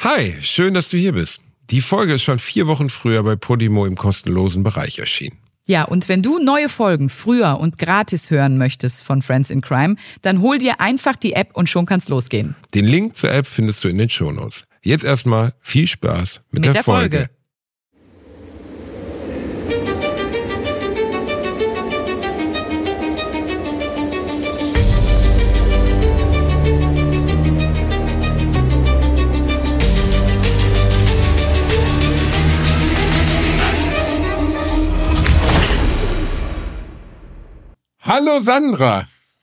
Hi, schön, dass du hier bist. Die Folge ist schon 4 Wochen früher bei Podimo im kostenlosen Bereich erschienen. Ja, und wenn du neue Folgen früher und gratis hören möchtest von Friends in Crime, dann hol dir einfach die App und schon kann's losgehen. Den Link zur App findest du in den Shownotes. Jetzt erstmal viel Spaß mit der Folge. Hallo Sandra.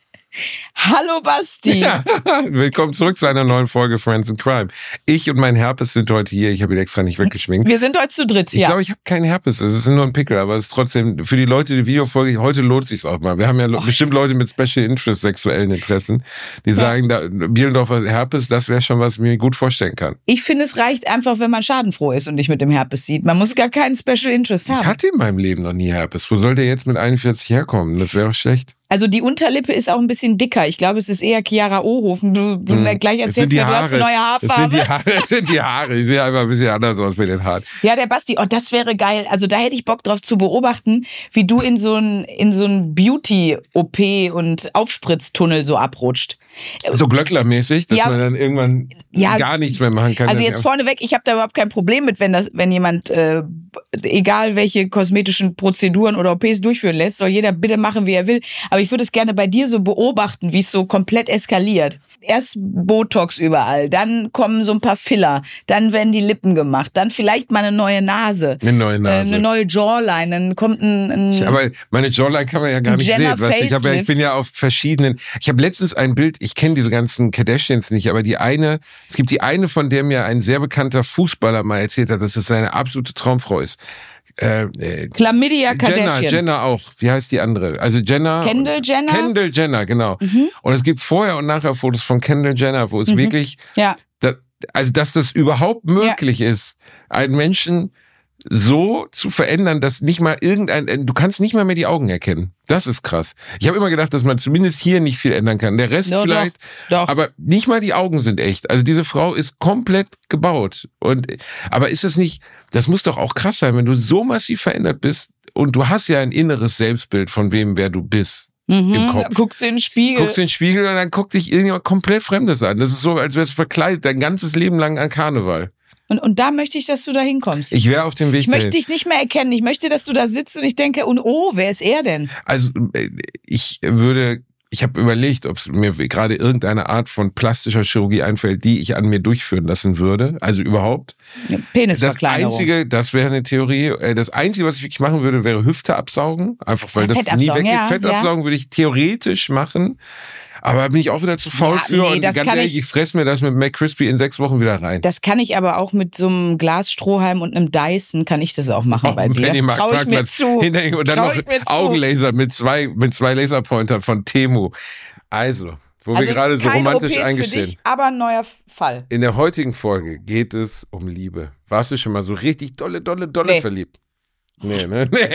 Hallo Basti. Ja, willkommen zurück zu einer neuen Folge Friends in Crime. Ich und mein Herpes sind heute hier. Ich habe ihn extra nicht weggeschminkt. Wir sind heute zu dritt, Ich glaube, ich habe keinen Herpes. Es ist nur ein Pickel, aber es ist trotzdem für die Leute, die Videofolge, heute lohnt es sich auch mal. Wir haben ja bestimmt Leute mit Special Interest sexuellen Interessen, die sagen, Bielendorfer Herpes, das wäre schon was, ich mir gut vorstellen kann. Ich finde, es reicht einfach, wenn man schadenfroh ist und nicht mit dem Herpes sieht. Man muss gar keinen Special Interest haben. Ich hatte in meinem Leben noch nie Herpes. Wo soll der jetzt mit 41 herkommen? Das wäre auch schlecht. Also die Unterlippe ist auch ein bisschen dicker. Ich glaube, es ist eher Chiara Ohofen. Du gleich erzählst mir, du hast eine neue Haarfarbe. Es sind die Haare. Ich sehe einfach ein bisschen anders aus mit den Haaren. Ja, der Basti, das wäre geil. Also da hätte ich Bock drauf zu beobachten, wie du in so ein Beauty-OP und Aufspritztunnel so abrutscht. So Glöckler-mäßig, dass man dann irgendwann gar nichts mehr machen kann. Also jetzt vorneweg, ich habe da überhaupt kein Problem mit, wenn jemand, egal welche kosmetischen Prozeduren oder OPs durchführen lässt, soll jeder bitte machen, wie er will. Aber ich würde es gerne bei dir so beobachten, wie es so komplett eskaliert. Erst Botox überall, dann kommen so ein paar Filler, dann werden die Lippen gemacht, dann vielleicht mal eine neue Nase. Eine neue Jawline, dann kommt aber meine Jawline kann man ja gar nicht sehen. Ich bin ja auf verschiedenen, ich habe letztens ein Bild, ich kenne diese ganzen Kardashians nicht, aber es gibt die eine, von der mir ein sehr bekannter Fußballer mal erzählt hat, dass es seine absolute Traumfrau ist. Chlamydia Kardashian. Jenner auch. Wie heißt die andere? Also Kendall Jenner, genau. Mhm. Und es gibt vorher und nachher Fotos von Kendall Jenner, wo es wirklich, dass das überhaupt möglich ist, einen Menschen so zu verändern, dass nicht mal du kannst nicht mal mehr die Augen erkennen. Das ist krass. Ich habe immer gedacht, dass man zumindest hier nicht viel ändern kann. Der Rest vielleicht, doch. Aber nicht mal die Augen sind echt. Also diese Frau ist komplett gebaut. Aber ist es nicht, das muss doch auch krass sein, wenn du so massiv verändert bist und du hast ja ein inneres Selbstbild von wer du bist. Im Kopf. Guckst in den Spiegel und dann guckt dich irgendjemand komplett Fremdes an. Das ist so, als wärst du verkleidet dein ganzes Leben lang an Karneval. Und da möchte ich, dass du da hinkommst. Ich wäre auf dem Weg dahin. Ich möchte dich nicht mehr erkennen. Ich möchte, dass du da sitzt und ich denke, wer ist er denn? Also ich habe überlegt, ob es mir gerade irgendeine Art von plastischer Chirurgie einfällt, die ich an mir durchführen lassen würde. Also überhaupt. Penisverkleinerung. Das wäre eine Theorie. Das Einzige, was ich wirklich machen würde, wäre Hüfte absaugen. Einfach weil das nie weggeht. Fett absaugen würde ich theoretisch machen. Aber bin ich auch wieder zu faul für. Und ganz ehrlich, ich fresse mir das mit McCrispy in 6 Wochen wieder rein. Das kann ich aber auch mit so einem Glasstrohhalm und einem Dyson kann ich das auch machen bei dir. Traue ich mir zu. Und dann noch Augenlaser mit zwei Laserpointern von Temu. Also, wo wir gerade so romantisch eingestehen. Für dich, aber ein neuer Fall. In der heutigen Folge geht es um Liebe. Warst du schon mal so richtig dolle verliebt? Nee.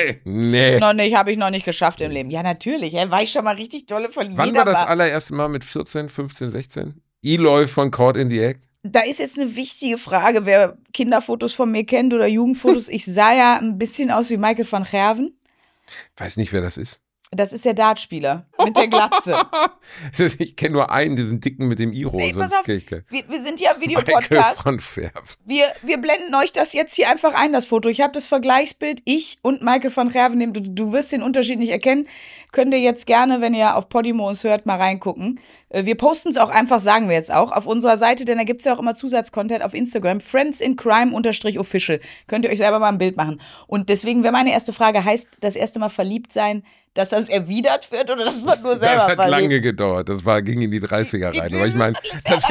Noch nicht, habe ich noch nicht geschafft im Leben. Ja, natürlich, war ich schon mal richtig dolle verliebt. Wann war das allererste Mal mit 14, 15, 16? Eloy von Caught in the Act? Da ist jetzt eine wichtige Frage, wer Kinderfotos von mir kennt oder Jugendfotos. Ich sah ja ein bisschen aus wie Michael van Gerwen. Weiß nicht, wer das ist. Das ist der Dartspieler mit der Glatze. Ich kenne nur einen, diesen dicken mit dem Iro. Nee, pass auf, wir sind ja Videopodcast. Wir blenden euch das jetzt hier einfach ein, das Foto. Ich habe das Vergleichsbild, ich und Michael van Gerwen nehmen. Du wirst den Unterschied nicht erkennen. Könnt ihr jetzt gerne, wenn ihr auf Podimo uns hört, mal reingucken. Wir posten es auch einfach, sagen wir jetzt auch, auf unserer Seite, denn da gibt es ja auch immer Zusatzcontent auf Instagram. friendsincrime_official. Könnt ihr euch selber mal ein Bild machen. Und deswegen wäre meine erste Frage, heißt das erste Mal verliebt sein, dass das erwidert wird oder dass man nur selber verliebt? Das hat lange gedauert. ging in die 30er rein. Aber ich meine,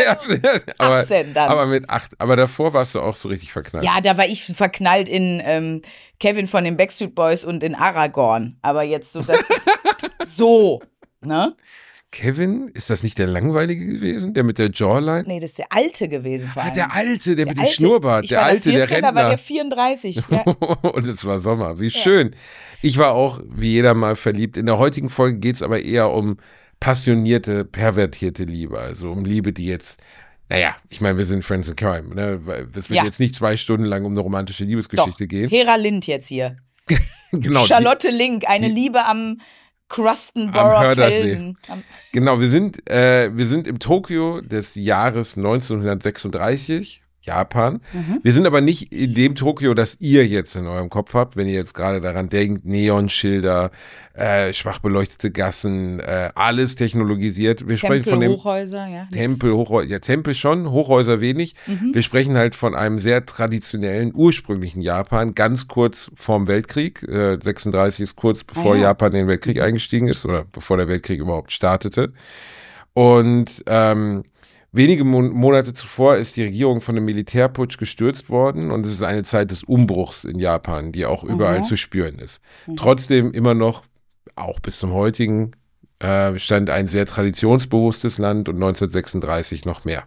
18 dann. Aber mit 8. Aber davor warst du auch so richtig verknallt. Ja, da war ich verknallt in Kevin von den Backstreet Boys und in Aragorn. Aber jetzt so, das ist so, ne? Kevin, ist das nicht der Langweilige gewesen? Der mit der Jawline? Nee, das ist der Alte gewesen vor allem. Der Alte, der mit dem Schnurrbart. Der Alte, 14, der Rentner. Da war der 34. Ja. Und es war Sommer. Wie schön. Ich war auch, wie jeder mal, verliebt. In der heutigen Folge geht es aber eher um passionierte, pervertierte Liebe. Also um Liebe, die jetzt Naja, ich meine, wir sind Friends in Crime. Ne? Es wird jetzt nicht 2 Stunden lang um eine romantische Liebesgeschichte gehen. Hera Lind jetzt hier. Genau. Charlotte Link, eine Liebe am Crustenborough Felsen. Genau, wir sind im Tokio des Jahres 1936. Japan. Wir sind aber nicht in dem Tokio, das ihr jetzt in eurem Kopf habt, wenn ihr jetzt gerade daran denkt, Neonschilder, schwach beleuchtete Gassen, alles technologisiert. Wir sprechen von dem Hochhäuser, ja. Tempel schon, Hochhäuser wenig. Wir sprechen halt von einem sehr traditionellen, ursprünglichen Japan, ganz kurz vorm Weltkrieg. 36 ist kurz bevor Japan in den Weltkrieg eingestiegen ist oder bevor der Weltkrieg überhaupt startete. Und wenige Monate zuvor ist die Regierung von einem Militärputsch gestürzt worden und es ist eine Zeit des Umbruchs in Japan, die auch überall zu spüren ist. Trotzdem immer noch, auch bis zum heutigen Stand, ein sehr traditionsbewusstes Land und 1936 noch mehr.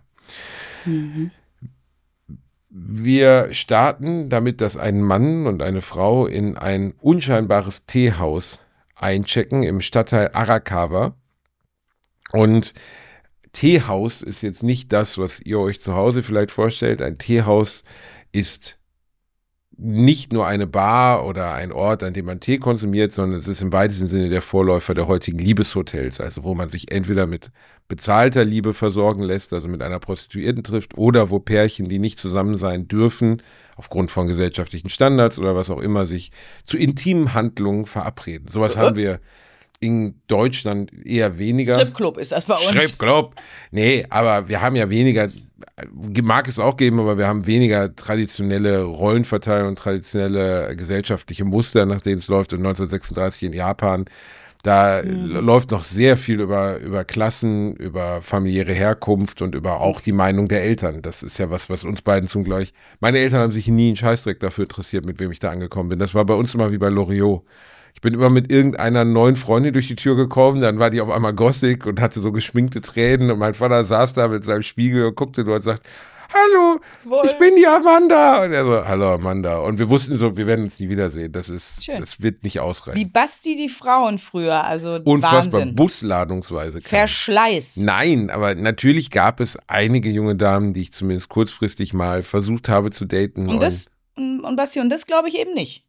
Wir starten damit, dass ein Mann und eine Frau in ein unscheinbares Teehaus einchecken im Stadtteil Arakawa und Teehaus ist jetzt nicht das, was ihr euch zu Hause vielleicht vorstellt. Ein Teehaus ist nicht nur eine Bar oder ein Ort, an dem man Tee konsumiert, sondern es ist im weitesten Sinne der Vorläufer der heutigen Liebeshotels, also wo man sich entweder mit bezahlter Liebe versorgen lässt, also mit einer Prostituierten trifft, oder wo Pärchen, die nicht zusammen sein dürfen, aufgrund von gesellschaftlichen Standards oder was auch immer, sich zu intimen Handlungen verabreden. Sowas haben wir in Deutschland eher weniger. Stripclub ist das bei uns. Stripclub. Nee, aber wir haben ja weniger, mag es auch geben, aber wir haben weniger traditionelle Rollenverteilung und traditionelle gesellschaftliche Muster, nach denen es läuft. Und 1936 in Japan, da läuft noch sehr viel über Klassen, über familiäre Herkunft und über auch die Meinung der Eltern. Das ist ja was uns beiden zugleich. Meine Eltern haben sich nie einen Scheißdreck dafür interessiert, mit wem ich da angekommen bin. Das war bei uns immer wie bei Loriot. Ich bin immer mit irgendeiner neuen Freundin durch die Tür gekommen, dann war die auf einmal Gothic und hatte so geschminkte Tränen und mein Vater saß da mit seinem Spiegel und guckte nur und sagt, hallo, ich bin die Amanda. Und er so, hallo Amanda. Und wir wussten so, wir werden uns nie wiedersehen. Das wird nicht ausreichen. Wie Basti die Frauen früher, also unfassbar, Wahnsinn. Busladungsweise. Verschleiß. Nein, aber natürlich gab es einige junge Damen, die ich zumindest kurzfristig mal versucht habe zu daten. Und Basti, und das glaube ich eben nicht.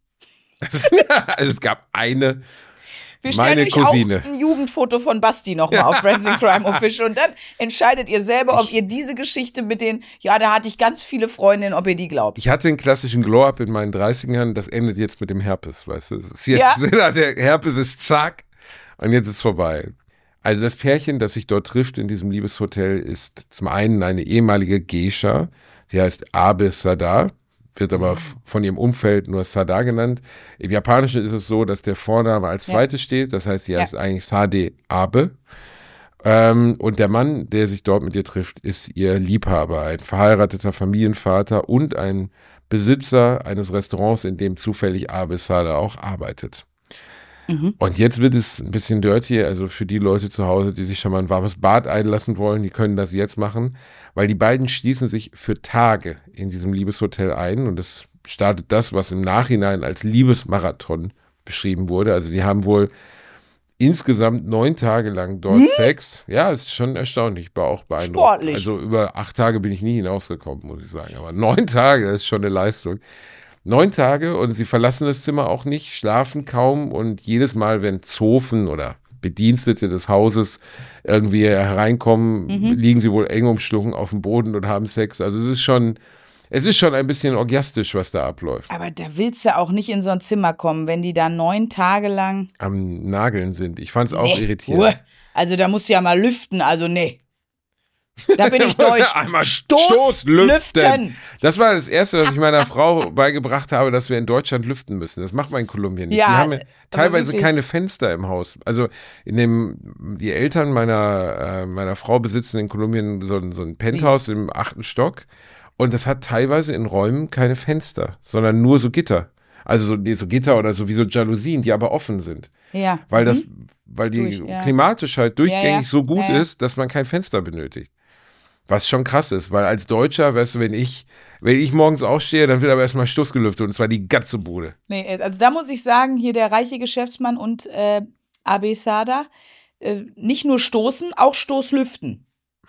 Also es gab eine, wir stellen meine euch Cousine. Auch ein Jugendfoto von Basti nochmal auf Friends in Crime Official und dann entscheidet ihr selber, ob ihr diese Geschichte mit den, ja, da hatte ich ganz viele Freundinnen, ob ihr die glaubt. Ich hatte einen klassischen Glow-Up in meinen 30ern, das endet jetzt mit dem Herpes, weißt du. Der Herpes ist zack und jetzt ist es vorbei. Also das Pärchen, das sich dort trifft in diesem Liebeshotel, ist zum einen eine ehemalige Geisha, die heißt Abe Sada, wird aber von ihrem Umfeld nur Sada genannt. Im Japanischen ist es so, dass der Vorname als zweites steht, das heißt, sie heißt eigentlich Sade Abe. Und der Mann, der sich dort mit ihr trifft, ist ihr Liebhaber, ein verheirateter Familienvater und ein Besitzer eines Restaurants, in dem zufällig Abe Sada auch arbeitet. Und jetzt wird es ein bisschen dirty, also für die Leute zu Hause, die sich schon mal ein warmes Bad einlassen wollen, die können das jetzt machen, weil die beiden schließen sich für Tage in diesem Liebeshotel ein und es startet das, was im Nachhinein als Liebesmarathon beschrieben wurde. Also sie haben wohl insgesamt 9 Tage lang dort Sex. Ja, es ist schon erstaunlich, ich war auch beeindruckt. Sportlich. Also über 8 Tage bin ich nie hinausgekommen, muss ich sagen, aber 9 Tage, das ist schon eine Leistung. 9 Tage und sie verlassen das Zimmer auch nicht, schlafen kaum und jedes Mal, wenn Zofen oder Bedienstete des Hauses irgendwie hereinkommen, liegen sie wohl eng umschlungen auf dem Boden und haben Sex. Also es ist schon ein bisschen orgiastisch, was da abläuft. Aber da willst du auch nicht in so ein Zimmer kommen, wenn die da 9 Tage lang am Nageln sind. Ich fand es auch irritierend. Also da musst du ja mal lüften, also nee. Da bin ich deutsch. Einmal Stoßlüften. Das war das Erste, was ich meiner Frau beigebracht habe, dass wir in Deutschland lüften müssen. Das macht man in Kolumbien nicht. Ja, die haben ja teilweise keine Fenster im Haus. Also die Eltern meiner Frau besitzen in Kolumbien so ein Penthouse im 8. Stock. Und das hat teilweise in Räumen keine Fenster, sondern nur so Gitter. Also so Gitter oder so wie so Jalousien, die aber offen sind. Ja. Weil die klimatisch halt durchgängig so gut ist, dass man kein Fenster benötigt. Was schon krass ist, weil als Deutscher, weißt du, wenn ich morgens aufstehe, dann wird aber erstmal Stoß gelüftet und zwar die ganze Bude. Nee, also da muss ich sagen, hier der reiche Geschäftsmann und Abe Sada, nicht nur stoßen, auch Stoßlüften.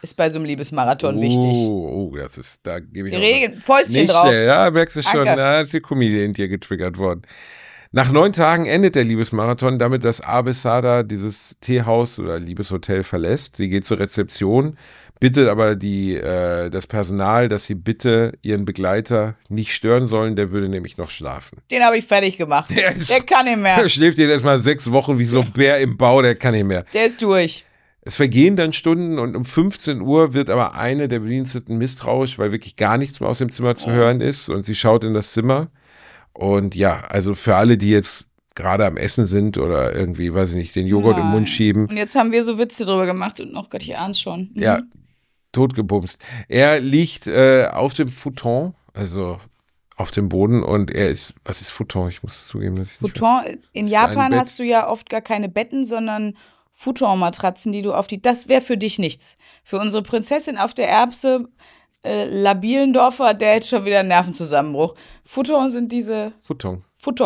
ist bei so einem Liebesmarathon wichtig. Oh, da gebe ich die Regeln, Fäustchen drauf. Ja, merkst du schon, da ist die Comedian in dir getriggert worden. Nach 9 Tagen endet der Liebesmarathon damit, dass Abis Sada dieses Teehaus oder Liebeshotel verlässt. Sie geht zur Rezeption, bittet aber das Personal, dass sie bitte ihren Begleiter nicht stören sollen, der würde nämlich noch schlafen. Den habe ich fertig gemacht. Der kann nicht mehr. Der schläft jetzt erstmal 6 Wochen wie so ein Bär im Bau, der kann nicht mehr. Der ist durch. Es vergehen dann Stunden und um 15 Uhr wird aber eine der Bediensteten misstrauisch, weil wirklich gar nichts mehr aus dem Zimmer zu hören ist und sie schaut in das Zimmer. Und ja, also für alle, die jetzt gerade am Essen sind oder irgendwie, weiß ich nicht, den Joghurt im Mund schieben. Und jetzt haben wir so Witze drüber gemacht und noch Gott, ich ahn's schon. Ja, totgebumst. Er liegt auf dem Futon, also auf dem Boden und was ist Futon? Ich muss zugeben, dass ich Futon, in Japan hast du ja oft gar keine Betten, sondern Futon-Matratzen, die du das wäre für dich nichts. Für unsere Prinzessin auf der Erbse, Labielendorfer, der hätte schon wieder einen Nervenzusammenbruch. Futon sind diese. Futon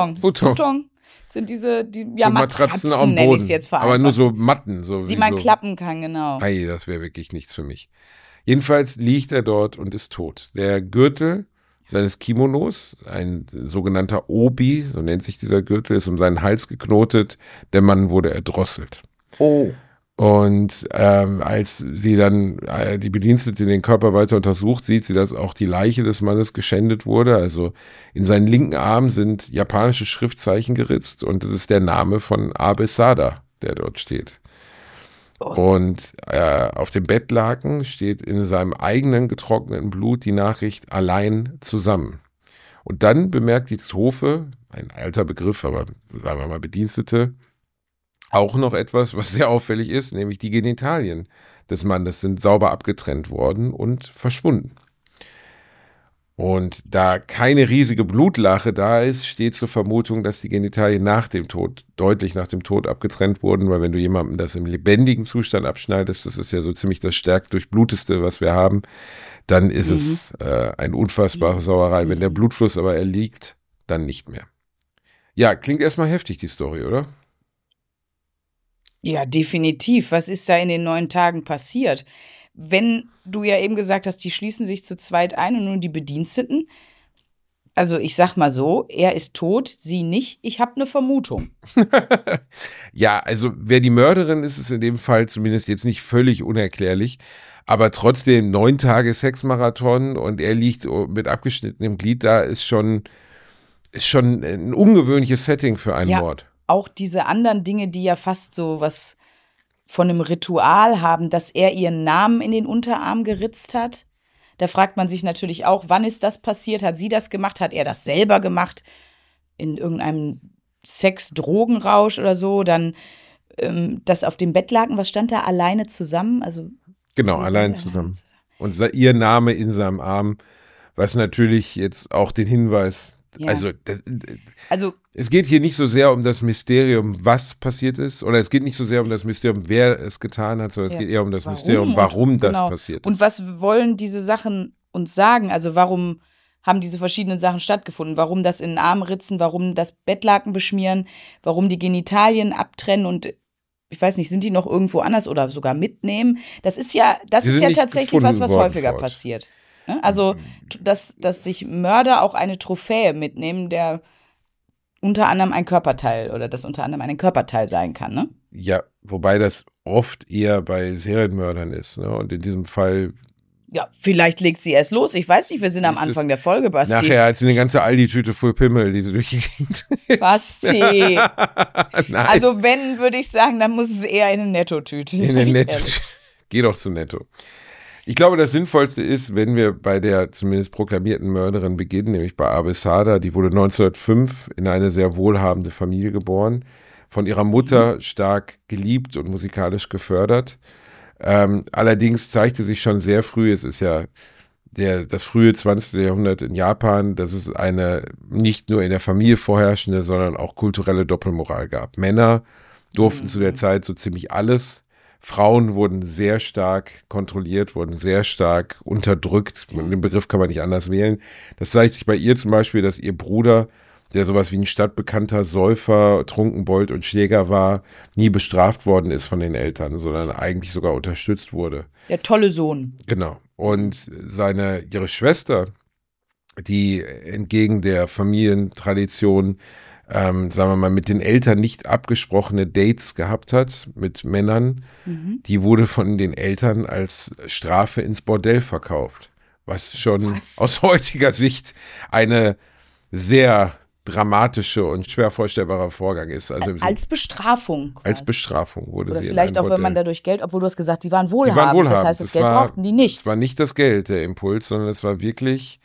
sind diese, so Matratzen nenne ich es jetzt vereinfacht. Aber nur so Matten. Die man klappen kann, genau. Ei, das wäre wirklich nichts für mich. Jedenfalls liegt er dort und ist tot. Der Gürtel seines Kimonos, ein sogenannter Obi, so nennt sich dieser Gürtel, ist um seinen Hals geknotet. Der Mann wurde erdrosselt. Oh. Und als sie dann die Bedienstete den Körper weiter untersucht, sieht sie, dass auch die Leiche des Mannes geschändet wurde. Also in seinen linken Arm sind japanische Schriftzeichen geritzt und das ist der Name von Abis Sada, der dort steht. Oh. Und auf dem Bettlaken steht in seinem eigenen getrockneten Blut die Nachricht allein zusammen. Und dann bemerkt die Zofe, ein alter Begriff, aber sagen wir mal Bedienstete, auch noch etwas, was sehr auffällig ist, nämlich die Genitalien des Mannes sind sauber abgetrennt worden und verschwunden. Und da keine riesige Blutlache da ist, steht zur Vermutung, dass die Genitalien deutlich nach dem Tod abgetrennt wurden, weil wenn du jemandem das im lebendigen Zustand abschneidest, das ist ja so ziemlich das stärk durchbluteste, was wir haben, dann ist es eine unfassbare Sauerei. Wenn der Blutfluss aber erliegt, dann nicht mehr. Ja, klingt erstmal heftig, die Story, oder? Ja, definitiv. Was ist da in den 9 Tagen passiert? Wenn du ja eben gesagt hast, die schließen sich zu zweit ein und nur die Bediensteten. Also ich sag mal so, er ist tot, sie nicht. Ich habe eine Vermutung. Ja, also wer die Mörderin ist, ist in dem Fall zumindest jetzt nicht völlig unerklärlich. Aber trotzdem 9 Tage Sexmarathon und er liegt mit abgeschnittenem Glied da, ist schon ein ungewöhnliches Setting für einen Mord. Auch diese anderen Dinge, die ja fast so was von einem Ritual haben, dass er ihren Namen in den Unterarm geritzt hat. Da fragt man sich natürlich auch, wann ist das passiert? Hat sie das gemacht? Hat er das selber gemacht? In irgendeinem Sex-Drogenrausch oder so? Dann das auf dem Bettlaken, was stand da? Alleine zusammen? Also genau, alleine zusammen. Und ihr Name in seinem Arm, was natürlich jetzt auch den Hinweis. Ja. Also es geht hier nicht so sehr um das Mysterium, was passiert ist, oder es geht nicht so sehr um das Mysterium, wer es getan hat, sondern es geht eher um das Mysterium, warum das passiert ist. Und was wollen diese Sachen uns sagen? Also warum haben diese verschiedenen Sachen stattgefunden? Warum das in den Arm ritzen? Warum das Bettlaken beschmieren? Warum die Genitalien abtrennen und ich weiß nicht, sind die noch irgendwo anders oder sogar mitnehmen? Das ist ja tatsächlich was häufiger passiert. Also, dass sich Mörder auch eine Trophäe mitnehmen, der unter anderem ein Körperteil oder das unter anderem ein Körperteil sein kann, ne? Ja, wobei das oft eher bei Serienmördern ist, ne? Und in diesem Fall. Ja, vielleicht legt sie erst los. Ich weiß nicht, wir sind am Anfang der Folge, Basti. Nachher hat sie eine ganze Aldi-Tüte voll Pimmel, die sie durchgekriegt. Basti. Also wenn, würde ich sagen, dann muss es eher in eine Netto-Tüte sein. In eine Netto-Tüte. Geh doch zu Netto. Ich glaube, das Sinnvollste ist, wenn wir bei der zumindest proklamierten Mörderin beginnen, nämlich bei Abis Sada. Die wurde 1905 in eine sehr wohlhabende Familie geboren, von ihrer Mutter stark geliebt und musikalisch gefördert. Allerdings zeigte sich schon sehr früh, es ist ja das frühe 20. Jahrhundert in Japan, dass es eine nicht nur in der Familie vorherrschende, sondern auch kulturelle Doppelmoral gab. Männer durften zu der Zeit so ziemlich alles. Frauen wurden sehr stark kontrolliert, wurden sehr stark unterdrückt. Den Begriff kann man nicht anders wählen. Das zeigt sich bei ihr zum Beispiel, dass ihr Bruder, der sowas wie ein stadtbekannter Säufer, Trunkenbold und Schläger war, nie bestraft worden ist von den Eltern, sondern eigentlich sogar unterstützt wurde. Der tolle Sohn. Genau. Und ihre Schwester, die entgegen der Familientradition, sagen wir mal, mit den Eltern nicht abgesprochene Dates gehabt hat mit Männern, die wurde von den Eltern als Strafe ins Bordell verkauft. Was schon aus heutiger Sicht eine sehr dramatische und schwer vorstellbarer Vorgang ist. Also als Bestrafung. Quasi. Als Bestrafung wurde oder sie. Oder vielleicht auch, wenn man dadurch Geld, obwohl du hast gesagt, die waren wohlhabend. Das heißt, das Geld brauchten die nicht. Es war nicht das Geld, der Impuls, sondern es war wirklich,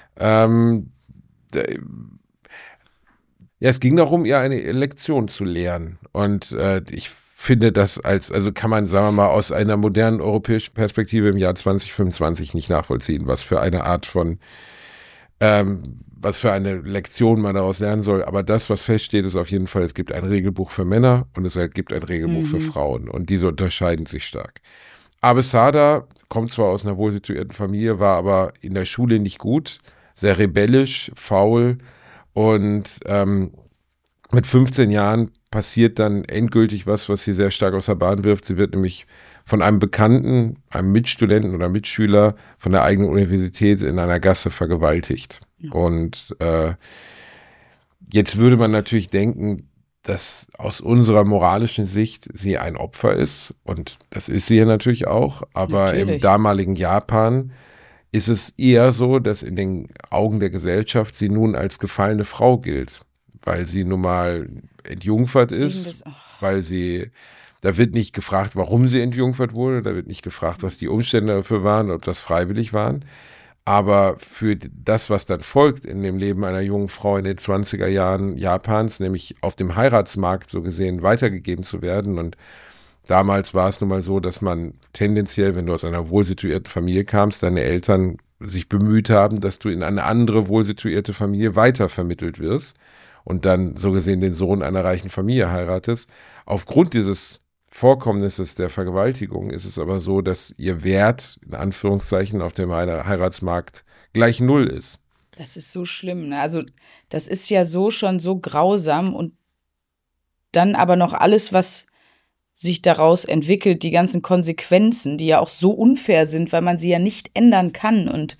es ging darum, ihr eine Lektion zu lehren. Und ich finde das also kann man, sagen wir mal, aus einer modernen europäischen Perspektive im Jahr 2025 nicht nachvollziehen, was für eine Art von was für eine Lektion man daraus lernen soll. Aber das, was feststeht, ist auf jeden Fall, es gibt ein Regelbuch für Männer und es gibt ein Regelbuch für Frauen. Und diese unterscheiden sich stark. Abesada kommt zwar aus einer wohlsituierten Familie, war aber in der Schule nicht gut, sehr rebellisch, faul und mit 15 Jahren passiert dann endgültig was sie sehr stark aus der Bahn wirft. Sie wird nämlich von einem Bekannten, einem Mitstudenten oder Mitschüler von der eigenen Universität in einer Gasse vergewaltigt. Ja. Und jetzt würde man natürlich denken, dass aus unserer moralischen Sicht sie ein Opfer ist. Und das ist sie ja natürlich auch. Aber im damaligen Japan ist es eher so, dass in den Augen der Gesellschaft sie nun als gefallene Frau gilt. Weil sie nun mal entjungfert ist, da wird nicht gefragt, warum sie entjungfert wurde, da wird nicht gefragt, was die Umstände dafür waren, ob das freiwillig waren. Aber für das, was dann folgt in dem Leben einer jungen Frau in den 20er Jahren Japans, nämlich auf dem Heiratsmarkt so gesehen weitergegeben zu werden. Und damals war es nun mal so, dass man tendenziell, wenn du aus einer wohlsituierten Familie kamst, deine Eltern sich bemüht haben, dass du in eine andere wohlsituierte Familie weitervermittelt wirst und dann so gesehen den Sohn einer reichen Familie heiratest. Aufgrund dieses Vorkommnisses der Vergewaltigung ist es aber so, dass ihr Wert, in Anführungszeichen, auf dem Heiratsmarkt gleich null ist. Das ist so schlimm, ne? Also das ist ja so schon so grausam und dann aber noch alles, was sich daraus entwickelt, die ganzen Konsequenzen, die ja auch so unfair sind, weil man sie ja nicht ändern kann und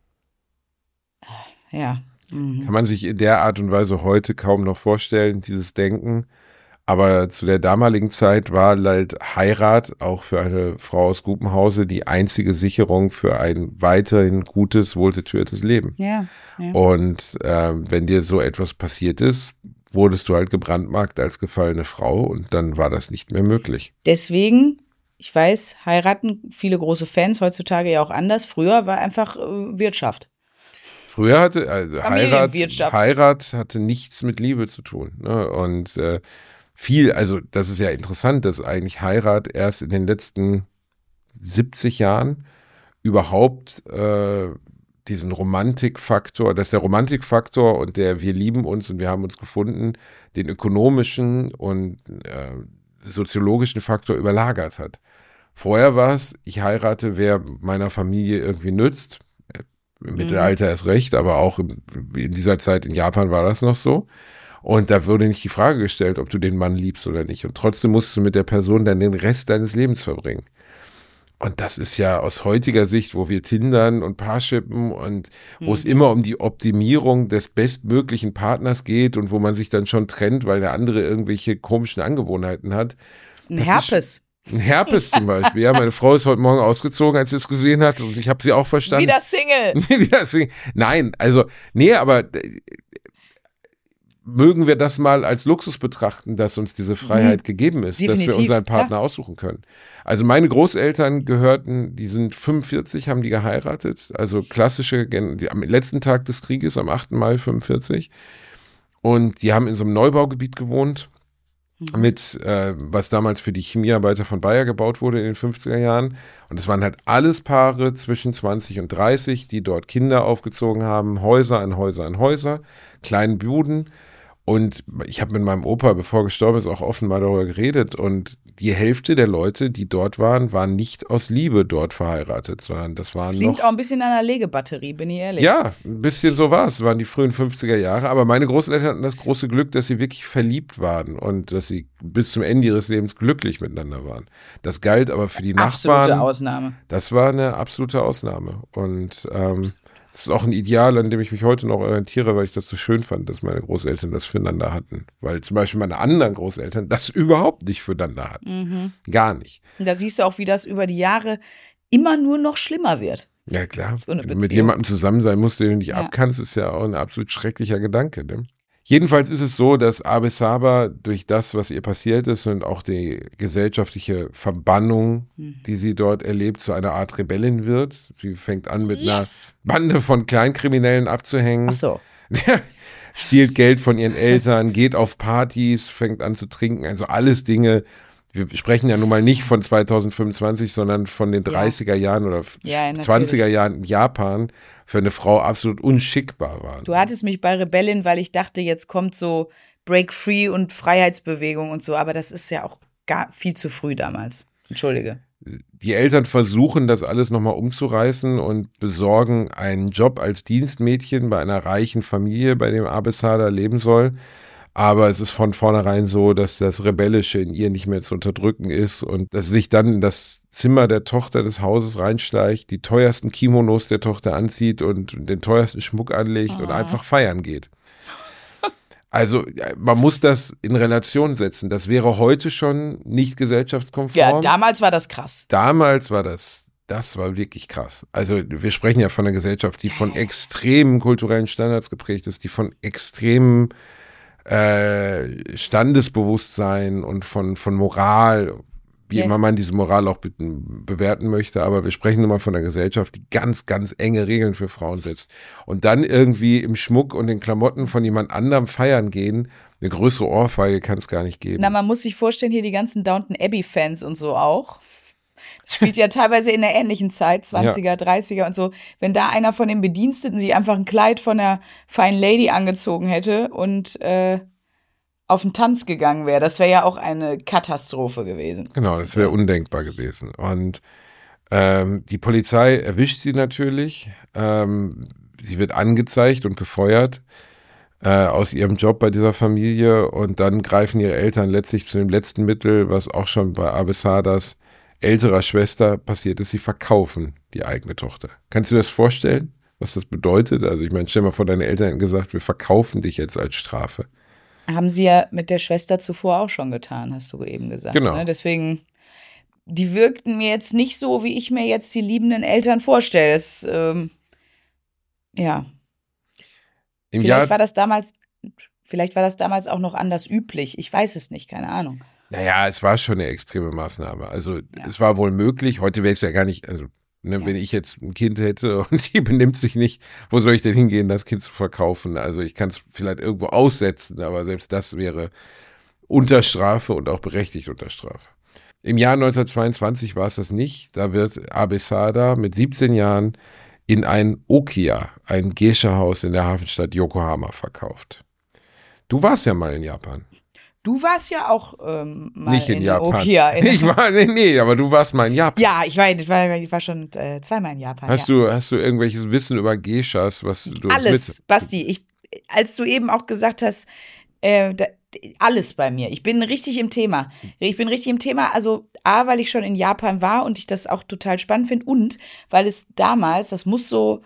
ja. Kann man sich in der Art und Weise heute kaum noch vorstellen, dieses Denken. Aber zu der damaligen Zeit war halt Heirat auch für eine Frau aus gutem Hause die einzige Sicherung für ein weiterhin gutes, wohlsituiertes Leben. Ja. Und wenn dir so etwas passiert ist, wurdest du halt gebrandmarkt als gefallene Frau und dann war das nicht mehr möglich. Deswegen, ich weiß, heiraten viele große Fans, heutzutage ja auch anders. Früher war einfach Wirtschaft. Früher hatte Heirat hatte nichts mit Liebe zu tun. Ne? Und das ist ja interessant, dass eigentlich Heirat erst in den letzten 70 Jahren überhaupt diesen Romantikfaktor, dass der Romantikfaktor und der wir lieben uns und wir haben uns gefunden, den ökonomischen und soziologischen Faktor überlagert hat. Vorher war es, ich heirate, wer meiner Familie irgendwie nützt. Im Mittelalter erst recht, aber auch in dieser Zeit in Japan war das noch so. Und da wurde nicht die Frage gestellt, ob du den Mann liebst oder nicht. Und trotzdem musst du mit der Person dann den Rest deines Lebens verbringen. Und das ist ja aus heutiger Sicht, wo wir Tindern und Paarshippen und wo es immer um die Optimierung des bestmöglichen Partners geht und wo man sich dann schon trennt, weil der andere irgendwelche komischen Angewohnheiten hat. Ein Herpes. Ein Herpes zum Beispiel. Ja, meine Frau ist heute Morgen ausgezogen, als sie es gesehen hat und ich habe sie auch verstanden. Wieder Single. Wieder Single. Nein, aber mögen wir das mal als Luxus betrachten, dass uns diese Freiheit gegeben ist, definitiv, dass wir unseren Partner aussuchen können. Also meine Großeltern die sind 45, haben die geheiratet, also klassische, am letzten Tag des Krieges, am 8. Mai 45. Und die haben in so einem Neubaugebiet gewohnt, mit was damals für die Chemiearbeiter von Bayer gebaut wurde in den 50er Jahren. Und es waren halt alles Paare zwischen 20 und 30, die dort Kinder aufgezogen haben, Häuser an Häuser an Häuser, kleinen Buden. Und ich habe mit meinem Opa, bevor er gestorben ist, auch offen mal darüber geredet. Und die Hälfte der Leute, die dort waren nicht aus Liebe dort verheiratet, sondern das klingt auch ein bisschen an einer Legebatterie, bin ich ehrlich. Ja, ein bisschen so war es. Das waren die frühen 50er Jahre. Aber meine Großeltern hatten das große Glück, dass sie wirklich verliebt waren und dass sie bis zum Ende ihres Lebens glücklich miteinander waren. Das galt aber für die Nachbarn. Absolute Ausnahme. Das war eine absolute Ausnahme. Und das ist auch ein Ideal, an dem ich mich heute noch orientiere, weil ich das so schön fand, dass meine Großeltern das füreinander hatten. Weil zum Beispiel meine anderen Großeltern das überhaupt nicht füreinander hatten. Gar nicht. Und da siehst du auch, wie das über die Jahre immer nur noch schlimmer wird. Ja klar, so wenn du mit jemandem zusammen sein musst, den du nicht abkannst, ist ja auch ein absolut schrecklicher Gedanke. Ne? Jedenfalls ist es so, dass Abe Saba durch das, was ihr passiert ist und auch die gesellschaftliche Verbannung, die sie dort erlebt, zu einer Art Rebellin wird. Sie fängt an, mit einer Bande von Kleinkriminellen abzuhängen. Ach so. Stiehlt Geld von ihren Eltern, geht auf Partys, fängt an zu trinken. Also alles Dinge. Wir sprechen ja nun mal nicht von 2025, sondern von den 30er Jahren oder 20er Jahren in Japan, für eine Frau absolut unschickbar waren. Du hattest mich bei Rebellin, weil ich dachte, jetzt kommt so Break Free und Freiheitsbewegung und so, aber das ist ja auch viel zu früh damals. Entschuldige. Die Eltern versuchen, das alles nochmal umzureißen und besorgen einen Job als Dienstmädchen bei einer reichen Familie, bei dem Abe Sada leben soll. Aber es ist von vornherein so, dass das Rebellische in ihr nicht mehr zu unterdrücken ist und dass sie sich dann in das Zimmer der Tochter des Hauses reinschleicht, die teuersten Kimonos der Tochter anzieht und den teuersten Schmuck anlegt und einfach feiern geht. Also man muss das in Relation setzen. Das wäre heute schon nicht gesellschaftskonform. Ja, damals war das krass. Damals war das war wirklich krass. Also wir sprechen ja von einer Gesellschaft, die von extremen kulturellen Standards geprägt ist, die von extremen Standesbewusstsein und von Moral, wie immer man diese Moral auch bewerten möchte, aber wir sprechen immer von einer Gesellschaft, die ganz, ganz enge Regeln für Frauen setzt. Und dann irgendwie im Schmuck und den Klamotten von jemand anderem feiern gehen, eine größere Ohrfeige kann es gar nicht geben. Na, man muss sich vorstellen, hier die ganzen Downton Abbey-Fans und so auch. Das spielt ja teilweise in der ähnlichen Zeit, 20er, 30er und so. Wenn da einer von den Bediensteten sich einfach ein Kleid von der Fine Lady angezogen hätte und auf den Tanz gegangen wäre, das wäre ja auch eine Katastrophe gewesen. Genau, das wäre undenkbar gewesen. Und die Polizei erwischt sie natürlich. Sie wird angezeigt und gefeuert aus ihrem Job bei dieser Familie. Und dann greifen ihre Eltern letztlich zu dem letzten Mittel, was auch schon bei Abe Sadas älterer Schwester passiert ist. Sie verkaufen die eigene Tochter. Kannst du dir das vorstellen, was das bedeutet? Also ich meine, stell mal vor, deine Eltern hätten gesagt, wir verkaufen dich jetzt als Strafe. Haben sie ja mit der Schwester zuvor auch schon getan, hast du eben gesagt. Genau. Ne? Deswegen, die wirkten mir jetzt nicht so, wie ich mir jetzt die liebenden Eltern vorstelle. Das, ja. Vielleicht war das damals auch noch anders üblich. Ich weiß es nicht, keine Ahnung. Naja, es war schon eine extreme Maßnahme. Also es war wohl möglich. Heute wäre es ja gar nicht, also wenn ich jetzt ein Kind hätte und die benimmt sich nicht, wo soll ich denn hingehen, das Kind zu verkaufen? Also ich kann es vielleicht irgendwo aussetzen, aber selbst das wäre unter Strafe und auch berechtigt unter Strafe. Im Jahr 1922 war es das nicht. Da wird Abe Sada mit 17 Jahren in ein Okiya, ein Geisha-Haus in der Hafenstadt Yokohama, verkauft. Du warst ja mal in Japan. Du warst ja auch mal nicht in Japan. Okiya. Nee, aber du warst mal in Japan. Ja, ich war schon zweimal in Japan. Hast du irgendwelches Wissen über Geishas, was du alles, Basti. Als du eben auch gesagt hast, alles bei mir. Ich bin richtig im Thema. Also A, weil ich schon in Japan war und ich das auch total spannend finde und weil es damals, das muss so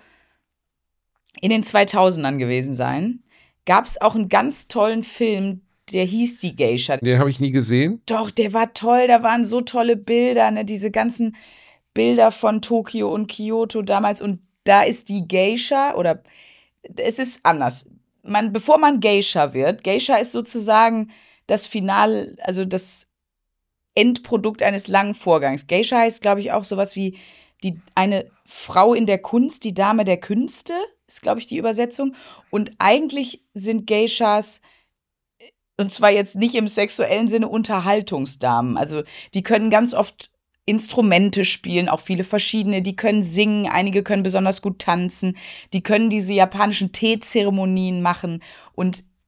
in den 2000ern gewesen sein, gab es auch einen ganz tollen Film, der hieß Die Geisha. Den habe ich nie gesehen. Doch, der war toll, da waren so tolle Bilder, ne? Diese ganzen Bilder von Tokio und Kyoto damals und da ist die Geisha oder es ist anders. Bevor man Geisha wird, Geisha ist sozusagen das Final, also das Endprodukt eines langen Vorgangs. Geisha heißt, glaube ich, auch sowas wie eine Frau in der Kunst, die Dame der Künste, ist, glaube ich, die Übersetzung. Und eigentlich sind Geishas, und zwar jetzt nicht im sexuellen Sinne, Unterhaltungsdamen. Also die können ganz oft Instrumente spielen, auch viele verschiedene. Die können singen, einige können besonders gut tanzen. Die können diese japanischen Teezeremonien machen. Und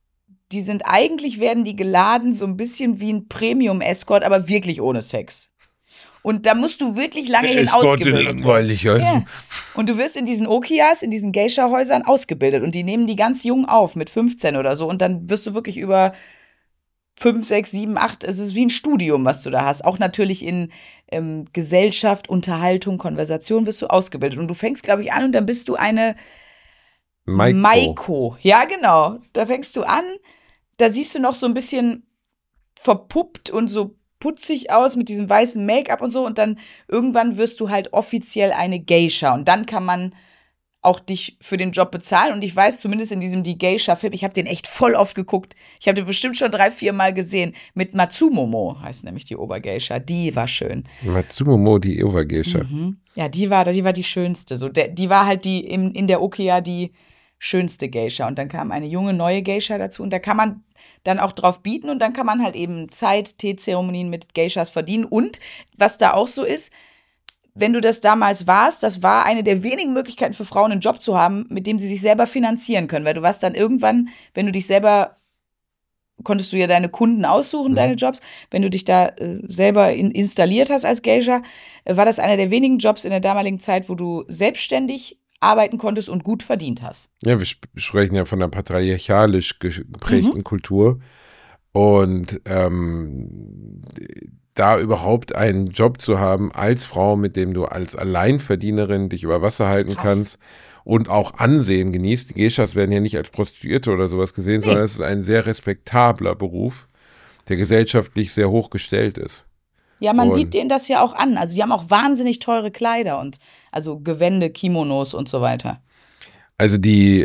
werden die geladen so ein bisschen wie ein Premium-Escort, aber wirklich ohne Sex. Und da musst du wirklich lange hin ausgebildet werden. Langweilig, ja. Und du wirst in diesen Okiyas, in diesen Geisha-Häusern ausgebildet. Und die nehmen die ganz jung auf, mit 15 oder so. Und dann wirst du wirklich über 5, 6, 7, 8, es ist wie ein Studium, was du da hast. Auch natürlich in Gesellschaft, Unterhaltung, Konversation wirst du ausgebildet. Und du fängst, glaube ich, an und dann bist du eine Maiko. Ja, genau. Da fängst du an, da siehst du noch so ein bisschen verpuppt und so putzig aus mit diesem weißen Make-up und so. Und dann irgendwann wirst du halt offiziell eine Geisha. Und dann kann man auch dich für den Job bezahlen. Und ich weiß, zumindest in diesem Die Geisha-Film, ich habe den echt voll oft geguckt. Ich habe den bestimmt schon 3, 4 Mal gesehen. Mit Matsumomo heißt nämlich die Obergeisha. Die war schön. Matsumomo, die Obergeisha. Ja, die war die schönste. So, die war halt die in der Okiya die schönste Geisha. Und dann kam eine junge, neue Geisha dazu. Und da kann man dann auch drauf bieten. Und dann kann man halt eben Teezeremonien mit Geishas verdienen. Und was da auch so ist, wenn du das damals warst, das war eine der wenigen Möglichkeiten für Frauen, einen Job zu haben, mit dem sie sich selber finanzieren können. Weil du warst dann irgendwann, wenn du dich selber, konntest du ja deine Kunden aussuchen, deine Jobs. Wenn du dich da selber installiert hast als Geisha, war das einer der wenigen Jobs in der damaligen Zeit, wo du selbstständig arbeiten konntest und gut verdient hast. Ja, wir sprechen ja von einer patriarchalisch geprägten Kultur. Und da überhaupt einen Job zu haben als Frau, mit dem du als Alleinverdienerin dich über Wasser halten kannst und auch Ansehen genießt. Die Geishas werden ja nicht als Prostituierte oder sowas gesehen, sondern es ist ein sehr respektabler Beruf, der gesellschaftlich sehr hoch gestellt ist. Ja, man sieht denen das ja auch an. Also die haben auch wahnsinnig teure Kleider und also Gewände, Kimonos und so weiter. Also so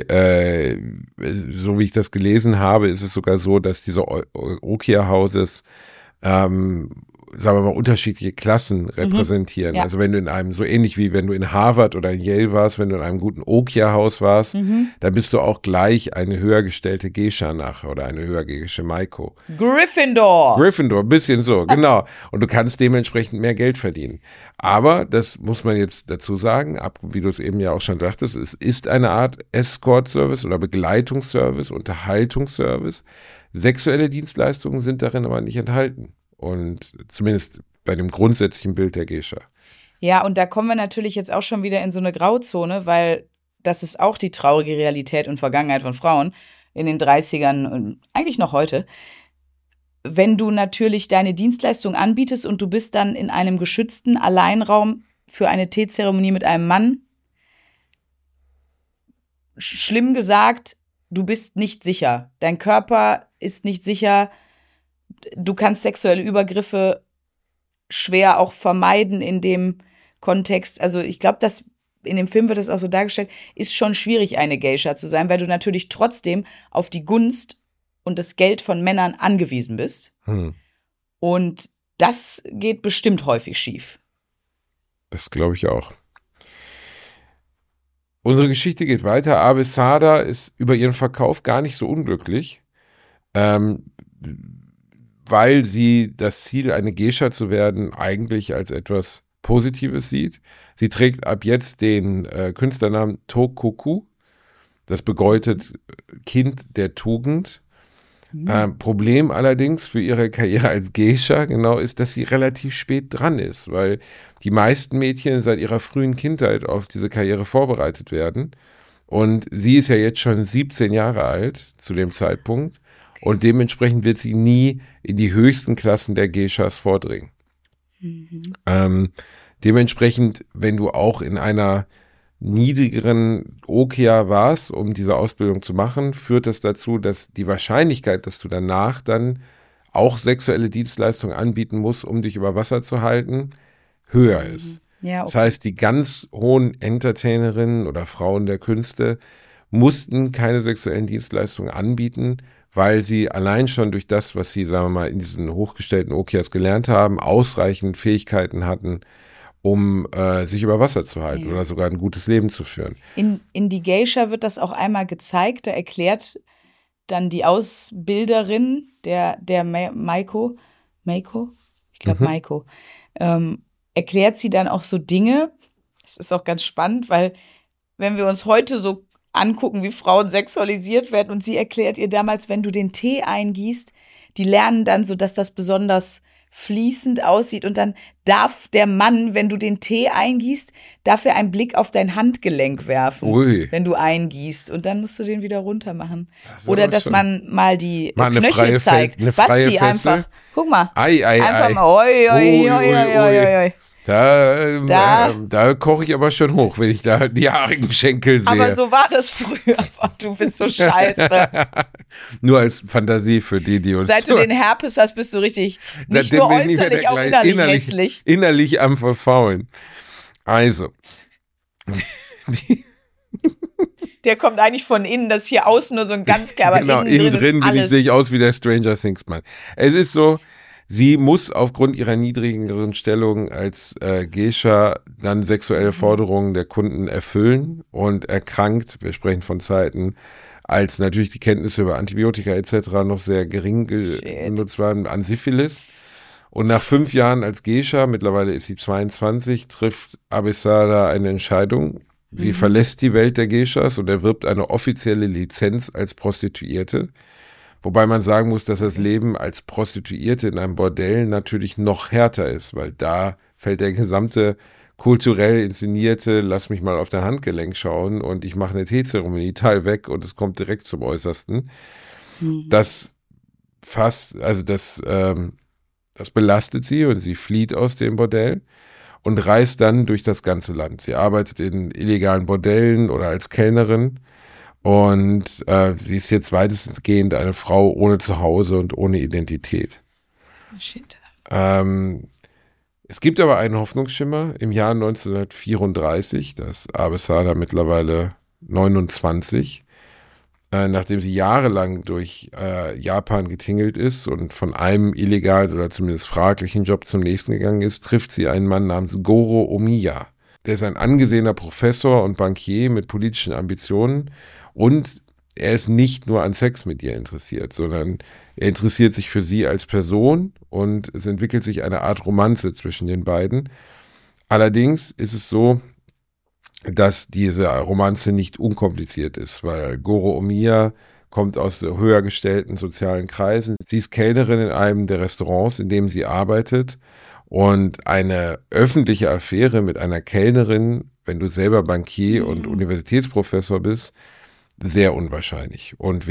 wie ich das gelesen habe, ist es sogar so, dass diese Okiya-Houses sagen wir mal, unterschiedliche Klassen repräsentieren. Ja. Also wenn du in einem, so ähnlich wie wenn du in Harvard oder in Yale warst, wenn du in einem guten Okiya-Haus warst, dann bist du auch gleich eine höher gestellte Geisha nachher oder eine höher gestellte Maiko. Gryffindor, ein bisschen so, genau. Und du kannst dementsprechend mehr Geld verdienen. Aber, das muss man jetzt dazu sagen, wie du es eben ja auch schon sagtest, es ist eine Art Escort-Service oder Begleitungsservice, Unterhaltungsservice. Sexuelle Dienstleistungen sind darin aber nicht enthalten. Und zumindest bei dem grundsätzlichen Bild der Geisha. Ja, und da kommen wir natürlich jetzt auch schon wieder in so eine Grauzone, weil das ist auch die traurige Realität und Vergangenheit von Frauen in den 30ern und eigentlich noch heute. Wenn du natürlich deine Dienstleistung anbietest und du bist dann in einem geschützten Alleinraum für eine Teezeremonie mit einem Mann, schlimm gesagt, du bist nicht sicher. Dein Körper ist nicht sicher. Du kannst sexuelle Übergriffe schwer auch vermeiden in dem Kontext. Also ich glaube, dass in dem Film wird das auch so dargestellt, ist schon schwierig, eine Geisha zu sein, weil du natürlich trotzdem auf die Gunst und das Geld von Männern angewiesen bist. Und das geht bestimmt häufig schief. Das glaube ich auch. Unsere Geschichte geht weiter. Abesada ist über ihren Verkauf gar nicht so unglücklich. Weil sie das Ziel, eine Geisha zu werden, eigentlich als etwas Positives sieht. Sie trägt ab jetzt den Künstlernamen Tokoku. Das bedeutet Kind der Tugend. Problem allerdings für ihre Karriere als Geisha genau ist, dass sie relativ spät dran ist, weil die meisten Mädchen seit ihrer frühen Kindheit auf diese Karriere vorbereitet werden. Und sie ist ja jetzt schon 17 Jahre alt zu dem Zeitpunkt. Und dementsprechend wird sie nie in die höchsten Klassen der Geishas vordringen. Dementsprechend, wenn du auch in einer niedrigeren Okiya warst, um diese Ausbildung zu machen, führt das dazu, dass die Wahrscheinlichkeit, dass du danach dann auch sexuelle Dienstleistungen anbieten musst, um dich über Wasser zu halten, höher ist. Ja, okay. Das heißt, die ganz hohen Entertainerinnen oder Frauen der Künste mussten keine sexuellen Dienstleistungen anbieten, weil sie allein schon durch das, was sie, sagen wir mal, in diesen hochgestellten Okiyas gelernt haben, ausreichend Fähigkeiten hatten, um sich über Wasser zu halten oder sogar ein gutes Leben zu führen. In die Geisha wird das auch einmal gezeigt, da erklärt dann die Ausbilderin der Maiko, ich glaube Maiko, erklärt sie dann auch so Dinge. Das ist auch ganz spannend, weil wenn wir uns heute so angucken, wie Frauen sexualisiert werden. Und sie erklärt ihr damals, wenn du den Tee eingießt, die lernen dann so, dass das besonders fließend aussieht. Und dann darf der Mann, wenn du den Tee eingießt, darf er einen Blick auf dein Handgelenk werfen, wenn du eingießt. Und dann musst du den wieder runter machen. Oder dass man mal die Knöchel zeigt. Was sie einfach, guck mal. Einfach mal, oi. Da koche ich aber schon hoch, wenn ich da die haarigen Schenkel sehe. Aber so war das früher. Du bist so scheiße. Nur als Fantasie für die uns... Seit du den Herpes hast, bist du richtig, nicht nur äußerlich, auch innerlich hässlich. Innerlich am Verfaulen. Also. Der kommt eigentlich von innen, das ist hier außen nur so ein ganz klar, aber genau, innen drin sehe ich aus wie der Stranger Things Mann. Es ist so, sie muss aufgrund ihrer niedrigeren Stellung als Geisha dann sexuelle Forderungen der Kunden erfüllen und erkrankt, wir sprechen von Zeiten, als natürlich die Kenntnisse über Antibiotika etc. noch sehr gering genutzt waren, an Syphilis. Und nach 5 Jahren als Geisha, mittlerweile ist sie 22, trifft Abessada eine Entscheidung. Sie verlässt die Welt der Geishas und erwirbt eine offizielle Lizenz als Prostituierte. Wobei man sagen muss, dass das Leben als Prostituierte in einem Bordell natürlich noch härter ist, weil da fällt der gesamte kulturell inszenierte, lass mich mal auf dein Handgelenk schauen und ich mache eine Teezeremonie, Teil weg und es kommt direkt zum Äußersten. Das belastet sie und sie flieht aus dem Bordell und reist dann durch das ganze Land. Sie arbeitet in illegalen Bordellen oder als Kellnerin. Und sie ist jetzt weitestgehend eine Frau ohne Zuhause und ohne Identität. Shit. Es gibt aber einen Hoffnungsschimmer im Jahr 1934, da ist Abessada mittlerweile 29, nachdem sie jahrelang durch Japan getingelt ist und von einem illegalen oder zumindest fraglichen Job zum nächsten gegangen ist, trifft sie einen Mann namens Goro Omiya. Der ist ein angesehener Professor und Bankier mit politischen Ambitionen. Und er ist nicht nur an Sex mit ihr interessiert, sondern er interessiert sich für sie als Person und es entwickelt sich eine Art Romanze zwischen den beiden. Allerdings ist es so, dass diese Romanze nicht unkompliziert ist, weil Goro Omiya kommt aus höher gestellten sozialen Kreisen. Sie ist Kellnerin in einem der Restaurants, in dem sie arbeitet. Und eine öffentliche Affäre mit einer Kellnerin, wenn du selber Bankier und Universitätsprofessor bist, sehr unwahrscheinlich und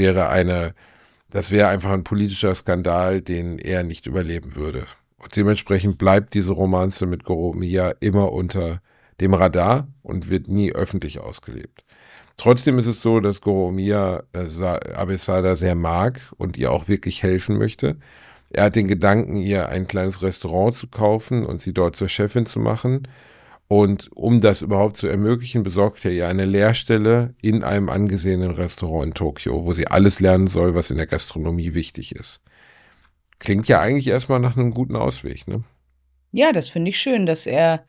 das wäre einfach ein politischer Skandal, den er nicht überleben würde. Und dementsprechend bleibt diese Romanze mit Goro Omiya immer unter dem Radar und wird nie öffentlich ausgelebt. Trotzdem ist es so, dass Goro Omiya Abessada sehr mag und ihr auch wirklich helfen möchte. Er hat den Gedanken, ihr ein kleines Restaurant zu kaufen und sie dort zur Chefin zu machen. Und um das überhaupt zu ermöglichen, besorgt er ihr eine Lehrstelle in einem angesehenen Restaurant in Tokio, wo sie alles lernen soll, was in der Gastronomie wichtig ist. Klingt ja eigentlich erstmal nach einem guten Ausweg, ne? Ja, das finde ich schön, dass er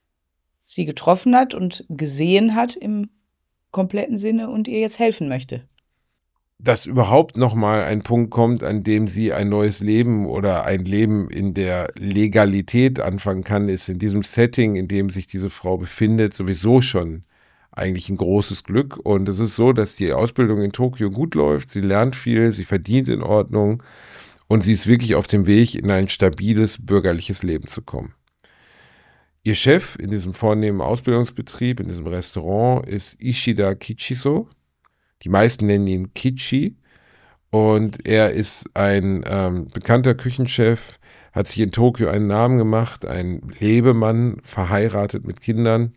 sie getroffen hat und gesehen hat im kompletten Sinne und ihr jetzt helfen möchte. Dass überhaupt nochmal ein Punkt kommt, an dem sie ein neues Leben oder ein Leben in der Legalität anfangen kann, ist in diesem Setting, in dem sich diese Frau befindet, sowieso schon eigentlich ein großes Glück. Und es ist so, dass die Ausbildung in Tokio gut läuft, sie lernt viel, sie verdient in Ordnung und sie ist wirklich auf dem Weg, in ein stabiles bürgerliches Leben zu kommen. Ihr Chef in diesem vornehmen Ausbildungsbetrieb, in diesem Restaurant, ist Ishida Kichiso. Die meisten nennen ihn Kichi und er ist ein bekannter Küchenchef, hat sich in Tokio einen Namen gemacht, ein Lebemann, verheiratet mit Kindern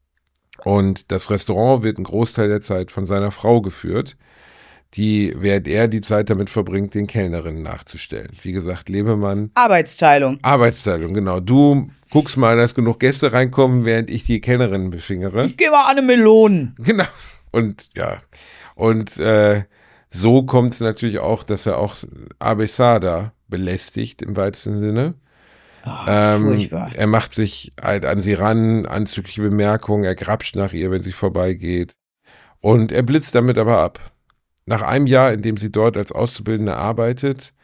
und das Restaurant wird einen Großteil der Zeit von seiner Frau geführt, während er die Zeit damit verbringt, den Kellnerinnen nachzustellen. Wie gesagt, Lebemann. Arbeitsteilung, genau. Du guckst mal, dass genug Gäste reinkommen, während ich die Kellnerinnen befingere. Ich gehe mal an eine Melone. Genau. Und ja. Und so kommt es natürlich auch, dass er auch Abessada belästigt im weitesten Sinne. Furchtbar. Er macht sich halt an sie ran, anzügliche Bemerkungen, er grapscht nach ihr, wenn sie vorbeigeht. Und er blitzt damit aber ab. Nach einem Jahr, in dem sie dort als Auszubildende arbeitet,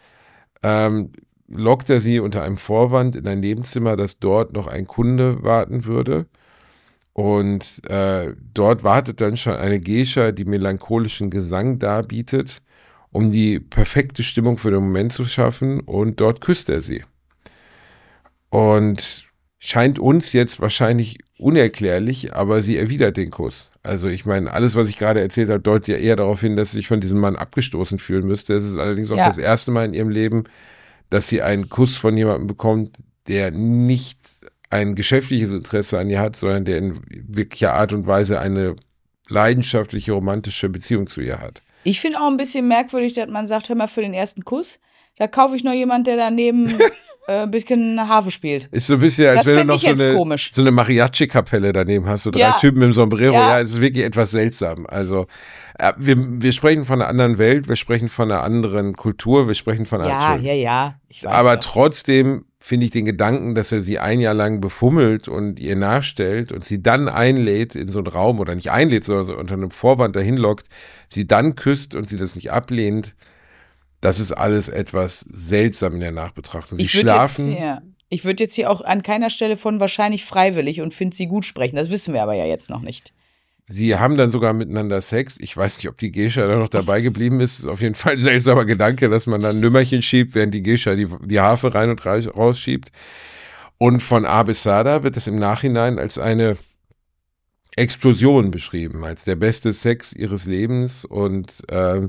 lockt er sie unter einem Vorwand in ein Nebenzimmer, dass dort noch ein Kunde warten würde. Und dort wartet dann schon eine Geisha, die melancholischen Gesang darbietet, um die perfekte Stimmung für den Moment zu schaffen. Und dort küsst er sie. Und scheint uns jetzt wahrscheinlich unerklärlich, aber sie erwidert den Kuss. Also ich meine, alles, was ich gerade erzählt habe, deutet ja eher darauf hin, dass sie sich von diesem Mann abgestoßen fühlen müsste. Es ist allerdings auch das erste Mal in ihrem Leben, dass sie einen Kuss von jemandem bekommt, der nicht ein geschäftliches Interesse an ihr hat, sondern der in wirklicher Art und Weise eine leidenschaftliche, romantische Beziehung zu ihr hat. Ich finde auch ein bisschen merkwürdig, dass man sagt, hör mal, für den ersten Kuss, da kaufe ich noch jemanden, der daneben ein bisschen Harfe spielt. Ist so ein bisschen, als wenn du noch so eine Mariachi-Kapelle daneben hast, so 3 Typen im Sombrero. Ja, es ist wirklich etwas seltsam. Also wir sprechen von einer anderen Welt, wir sprechen von einer anderen Kultur, wir sprechen von einer ich weiß aber trotzdem finde ich den Gedanken, dass er sie ein Jahr lang befummelt und ihr nachstellt und sie dann einlädt in so einen Raum oder nicht einlädt, sondern so unter einem Vorwand dahin lockt, sie dann küsst und sie das nicht ablehnt, das ist alles etwas seltsam in der Nachbetrachtung. Ich würde jetzt hier auch an keiner Stelle von wahrscheinlich freiwillig und finde sie gut sprechen. Das wissen wir aber ja jetzt noch nicht. Sie haben dann sogar miteinander Sex. Ich weiß nicht, ob die Geisha da noch dabei geblieben ist. Ist auf jeden Fall ein seltsamer Gedanke, dass man dann ein Nümmerchen schiebt, während die Geisha die Harfe rein und rausschiebt. Und von Abesada wird es im Nachhinein als eine Explosion beschrieben, als der beste Sex ihres Lebens. Und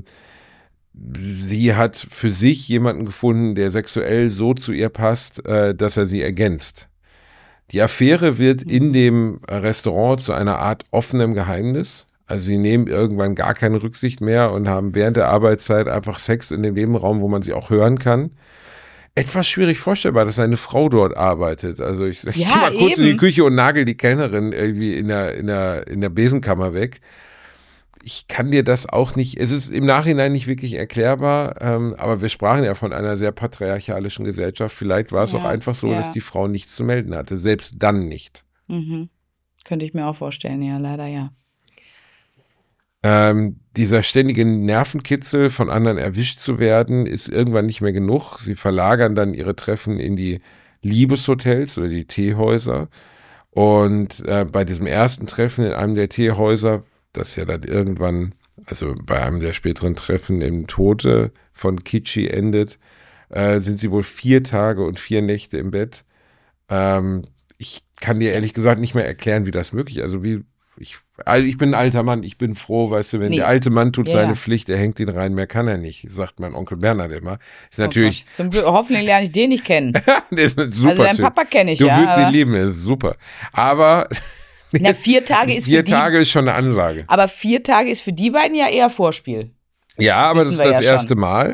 sie hat für sich jemanden gefunden, der sexuell so zu ihr passt, dass er sie ergänzt. Die Affäre wird in dem Restaurant zu einer Art offenem Geheimnis. Also sie nehmen irgendwann gar keine Rücksicht mehr und haben während der Arbeitszeit einfach Sex in dem Nebenraum, wo man sie auch hören kann. Etwas schwierig vorstellbar, dass eine Frau dort arbeitet. Also ich gehe mal kurz in die Küche und nagel die Kellnerin irgendwie in der Besenkammer weg. Ich kann dir das auch nicht, es ist im Nachhinein nicht wirklich erklärbar, aber wir sprachen ja von einer sehr patriarchalischen Gesellschaft. Vielleicht war es auch einfach so, dass die Frau nichts zu melden hatte, selbst dann nicht. Mhm. Könnte ich mir auch vorstellen, ja, leider ja. Dieser ständige Nervenkitzel, von anderen erwischt zu werden, ist irgendwann nicht mehr genug. Sie verlagern dann ihre Treffen in die Liebeshotels oder die Teehäuser. Und bei diesem ersten Treffen in einem der Teehäuser, das ja dann irgendwann, also bei einem der späteren Treffen im Tode von Kichi endet, sind sie wohl 4 Tage und 4 Nächte im Bett. Ich kann dir ehrlich gesagt nicht mehr erklären, wie das möglich ist. Also ich bin ein alter Mann, ich bin froh, weißt du, wenn der alte Mann tut seine Pflicht, er hängt ihn rein, mehr kann er nicht, sagt mein Onkel Bernhard immer. Ist natürlich. Zum Glück, hoffentlich lerne ich den nicht kennen. Der ist ein super also deinen Papa kenne ich, du willst ihn lieben, das ist super. Aber 4 Tage ist 4 Tage ist schon eine Ansage. Aber 4 Tage ist für die beiden ja eher Vorspiel. Ja, aber das ist das erste Mal.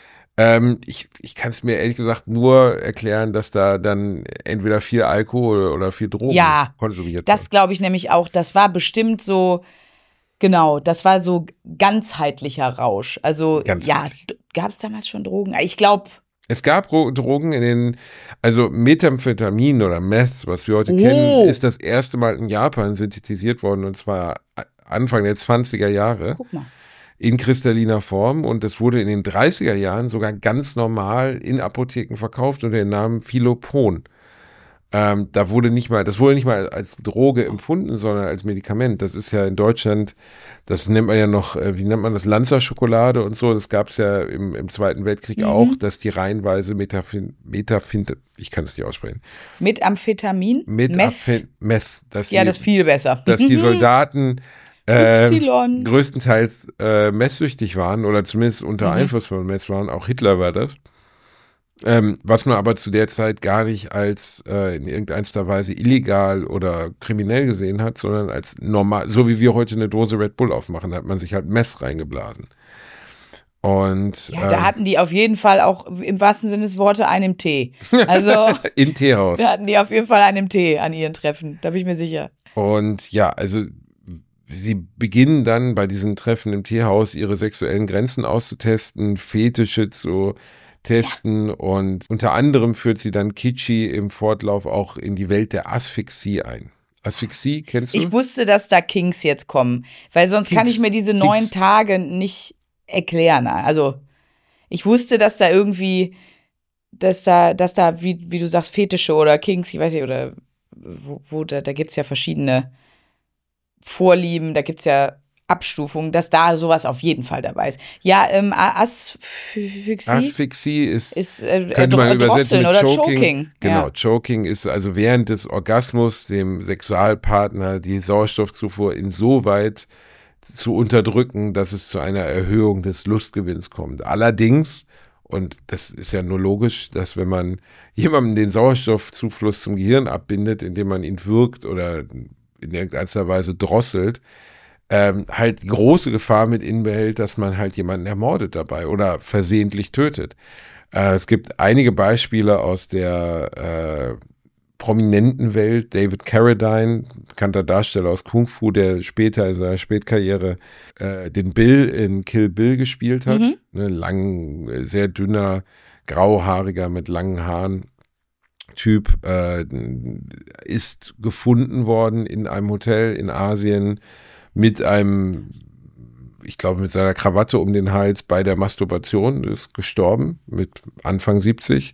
Ich kann es mir ehrlich gesagt nur erklären, dass da dann entweder viel Alkohol oder viel Drogen konsumiert wird. Das glaube ich nämlich auch. Das war bestimmt so, genau, das war so ganzheitlicher Rausch. Also gab es damals schon Drogen? Ich glaube. Es gab Drogen also Methamphetamin oder Meth, was wir heute kennen, ist das erste Mal in Japan synthetisiert worden, und zwar Anfang der 20er Jahre. Guck mal. In kristalliner Form, und das wurde in den 30er Jahren sogar ganz normal in Apotheken verkauft unter dem Namen Philopon. Das wurde nicht mal als Droge empfunden, sondern als Medikament. Das ist ja in Deutschland, das nennt man ja noch, wie nennt man das, Lanza-Schokolade und so. Das gab es ja im Zweiten Weltkrieg auch, dass die reihenweise ich kann es nicht aussprechen. Methamphetamin? Meth. Das ist viel besser. Dass die Soldaten größtenteils messsüchtig waren oder zumindest unter Einfluss von Mess waren, auch Hitler war das. Was man aber zu der Zeit gar nicht als in irgendeiner Weise illegal oder kriminell gesehen hat, sondern als normal, so wie wir heute eine Dose Red Bull aufmachen, hat man sich halt Mess reingeblasen. Und da hatten die auf jeden Fall auch im wahrsten Sinne des Wortes einen Tee. Also im Teehaus. Da hatten die auf jeden Fall einen Tee an ihren Treffen, da bin ich mir sicher. Und ja, also sie beginnen dann bei diesen Treffen im Teehaus ihre sexuellen Grenzen auszutesten, Fetische zu testen, und unter anderem führt sie dann Kichi im Fortlauf auch in die Welt der Asphyxie ein. Asphyxie, kennst du? Ich wusste, dass da Kings jetzt kommen, weil sonst kann ich mir diese 9 Tage nicht erklären. Also ich wusste, dass da irgendwie, dass da wie du sagst, Fetische oder Kings, ich weiß nicht, oder da gibt es ja verschiedene Vorlieben, da gibt es ja Abstufungen, dass da sowas auf jeden Fall dabei ist. Ja, Asphyxie ist könnte man übersetzen mit Choking. Genau, ja. Choking ist also während des Orgasmus dem Sexualpartner die Sauerstoffzufuhr insoweit zu unterdrücken, dass es zu einer Erhöhung des Lustgewinns kommt. Allerdings, und das ist ja nur logisch, dass wenn man jemandem den Sauerstoffzufluss zum Gehirn abbindet, indem man ihn würgt oder in irgendeiner Weise drosselt, halt große Gefahr mit inbehält, dass man halt jemanden ermordet dabei oder versehentlich tötet. Es gibt einige Beispiele aus der prominenten Welt. David Carradine, bekannter Darsteller aus Kung Fu, der später in seiner Spätkarriere den Bill in Kill Bill gespielt hat. Ne, sehr dünner, grauhaariger mit langen Haaren Typ, ist gefunden worden in einem Hotel in Asien mit einem, ich glaube mit seiner Krawatte um den Hals bei der Masturbation, ist gestorben mit Anfang 70.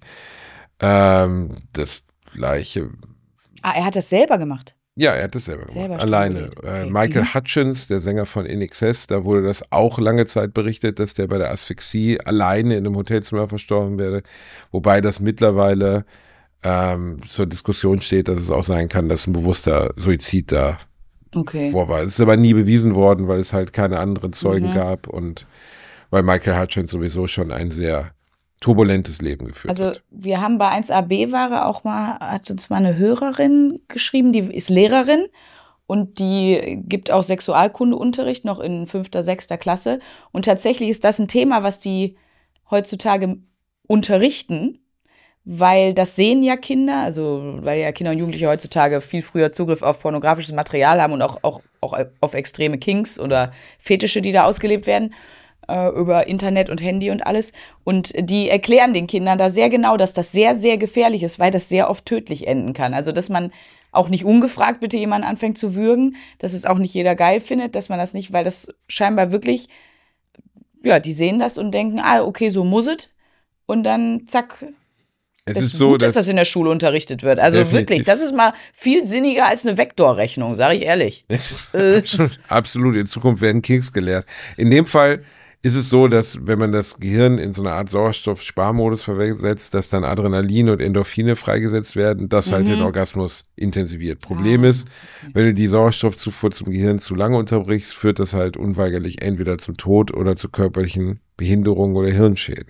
Das gleiche. Er hat das selber gemacht? Ja, er hat das selber gemacht, alleine. Okay. Michael Hutchins, der Sänger von In Excess, da wurde das auch lange Zeit berichtet, dass der bei der Asphyxie alleine in einem Hotelzimmer verstorben wäre, wobei das mittlerweile zur Diskussion steht, dass es auch sein kann, dass ein bewusster Suizid da vor war. Es ist aber nie bewiesen worden, weil es halt keine anderen Zeugen gab und weil Michael Hutchins sowieso schon ein sehr turbulentes Leben geführt hat. Also wir haben bei 1AB hat uns mal eine Hörerin geschrieben, die ist Lehrerin und die gibt auch Sexualkundeunterricht noch in 5., 6. Klasse und tatsächlich ist das ein Thema, was die heutzutage unterrichten, weil das sehen ja Kinder, also weil ja Kinder und Jugendliche heutzutage viel früher Zugriff auf pornografisches Material haben und auch auf extreme Kinks oder Fetische, die da ausgelebt werden, über Internet und Handy und alles. Und die erklären den Kindern da sehr genau, dass das sehr, sehr gefährlich ist, weil das sehr oft tödlich enden kann. Also dass man auch nicht ungefragt bitte jemanden anfängt zu würgen, dass es auch nicht jeder geil findet, dass man das nicht, weil das scheinbar wirklich, ja, die sehen das und denken, okay, so muss es. Und dann zack. Es ist so, gut, dass das in der Schule unterrichtet wird. Also definitiv. Wirklich, das ist mal viel sinniger als eine Vektorrechnung, sage ich ehrlich. Absolut, in Zukunft werden Kinks gelehrt. In dem Fall ist es so, dass wenn man das Gehirn in so eine Art Sauerstoffsparmodus versetzt, dass dann Adrenalin und Endorphine freigesetzt werden, das halt den Orgasmus intensiviert. Problem ist, wenn du die Sauerstoffzufuhr zum Gehirn zu lange unterbrichst, führt das halt unweigerlich entweder zum Tod oder zu körperlichen Behinderungen oder Hirnschäden.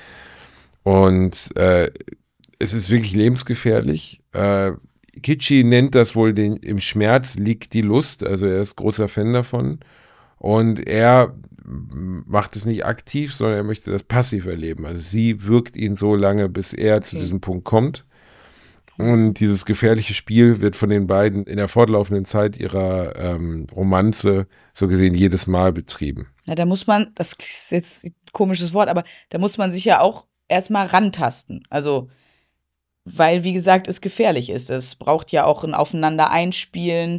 Und es ist wirklich lebensgefährlich. Kitschi nennt das wohl im Schmerz liegt die Lust, also er ist großer Fan davon. Und er macht es nicht aktiv, sondern er möchte das passiv erleben. Also sie wirkt ihn so lange, bis er zu diesem Punkt kommt. Und dieses gefährliche Spiel wird von den beiden in der fortlaufenden Zeit ihrer Romanze so gesehen jedes Mal betrieben. Ja, da muss man, das ist jetzt ein komisches Wort, aber da muss man sich ja auch erstmal rantasten. Also weil, wie gesagt, es gefährlich ist. Es braucht ja auch ein Aufeinander einspielen.